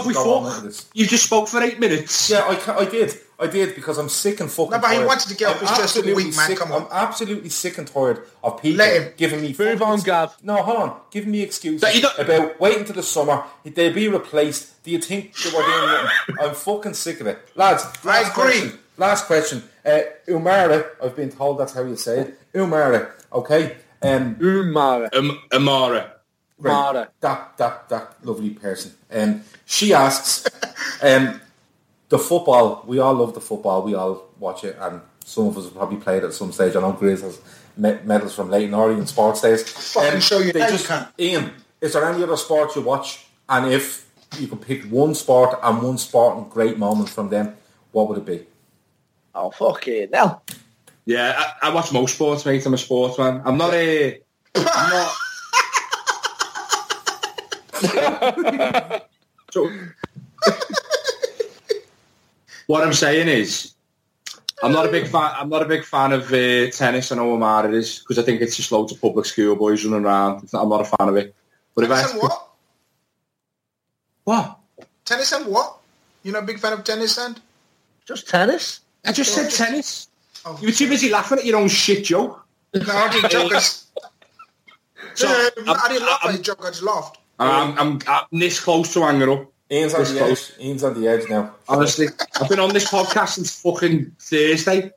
you just spoke for 8 minutes. Yeah, I did because I'm sick and fucking tired. No, but he wanted to get off his chest a week, man. Come on. I'm absolutely sick and tired of people giving me... Move on, Gav. No, hold on. Giving me excuses about waiting till the summer. They'll be replaced. Do you think they were doing nothing? I'm fucking sick of it. Lads, last question. Umara, I've been told that's how you say it. Umara, okay? Umara. Amara. Right. That lovely person. She asks, the football, we all love the football, we all watch it, and some of us have probably played it at some stage. I know Grizz has medals from Leighton Orient sports days. Show you Ian, is there any other sport you watch? And if you could pick one sport and great moments from them, what would it be? Oh, fuck it, now. Yeah, I watch most sports, mate. I'm a sportsman. I'm not so, what I'm saying is, I'm not a big fan of tennis. I know Omar it is, because I think it's just loads of public school boys running around. I'm not a fan of it. But tennis and what? What? Tennis and what? You're not a big fan of tennis and? Just tennis? I just said tennis. Oh. You were too busy laughing at your own shit joke. No, I didn't joke. I didn't laugh at your joke. I just laughed. I'm this close to hanging up. Ian's on the edge now. Honestly, I've been on this podcast since fucking Thursday.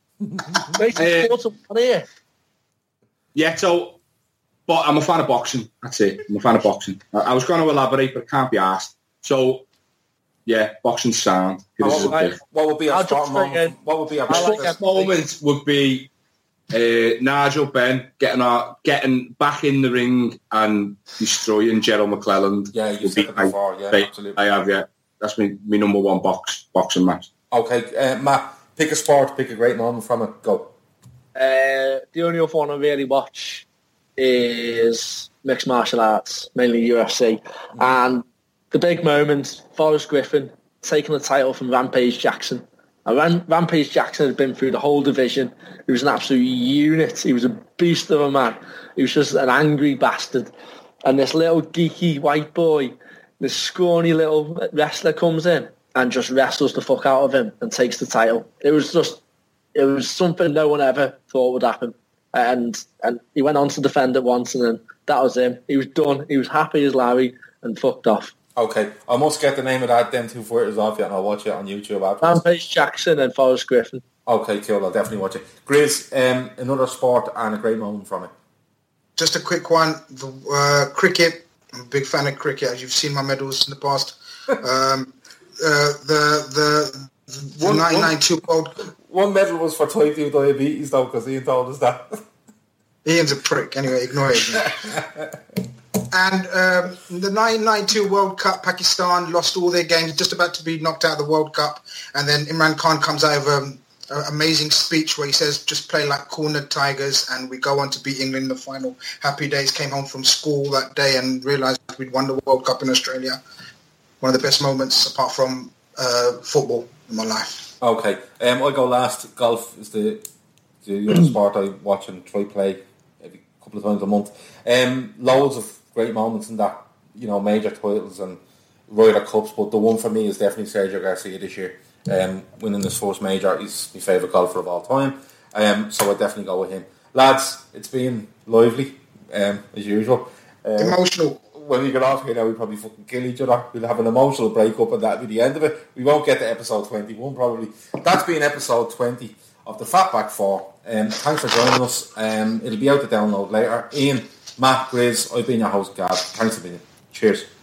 Yeah, so, but I'm a fan of boxing. That's it. I'm a fan of boxing. I was going to elaborate, but it can't be asked. So, yeah, boxing sound. What would be our spot moment? What would be our spot moment? Would be Nigel Benn getting back in the ring and destroying Gerald McClelland. Yeah, you've said it before. Yeah, absolutely. I have. Yeah, that's my number one boxing match. Okay, Matt, pick a sport, pick a great moment from it. Go. The only other one I really watch is mixed martial arts, mainly UFC, and the big moment, Forrest Griffin taking the title from Rampage Jackson. Rampage Jackson had been through the whole division. He was an absolute unit. He was a beast of a man. He was just an angry bastard. And this little geeky white boy, this scrawny little wrestler comes in and just wrestles the fuck out of him and takes the title. It was something no one ever thought would happen. And he went on to defend it once, and then that was him. He was done. He was happy as Larry and fucked off. Okay, I must get the name of them two fighters off you, and I'll watch it on YouTube afterwards. Rampage Jackson and Forrest Griffin. Okay, cool. I'll definitely watch it. Grizz, another sport and a great moment from it. just a quick one. The cricket. I'm a big fan of cricket, as you've seen my medals in the past. The 1992 World Cup. One medal was for type 2 diabetes, though, because Ian told us that. Ian's a prick. Anyway, ignore it. And the 1992 World Cup, Pakistan lost all their games, just about to be knocked out of the World Cup. And then Imran Khan comes out with an amazing speech where he says, just play like cornered tigers, and we go on to beat England in the final. Happy days. Came home from school that day and realised we'd won the World Cup in Australia. One of the best moments, apart from football, in my life. Okay. I'll go last. Golf is the other sport I watch and try play every couple of times a month. Loads of great moments in that, major titles and Ryder Cups, but the one for me is definitely Sergio Garcia this year. Winning his first major. He's my favourite golfer of all time. So I definitely go with him. Lads, it's been lively, as usual. Emotional. When we get off here now, we probably fucking kill each other. We'll have an emotional breakup and that'll be the end of it. We won't get to episode 21 probably. That's been episode 20 of the Fatback 4. Thanks for joining us. It'll be out to download later. Ian, Matt, Grizz, I've been your host, Gav. Thanks for being here. Cheers.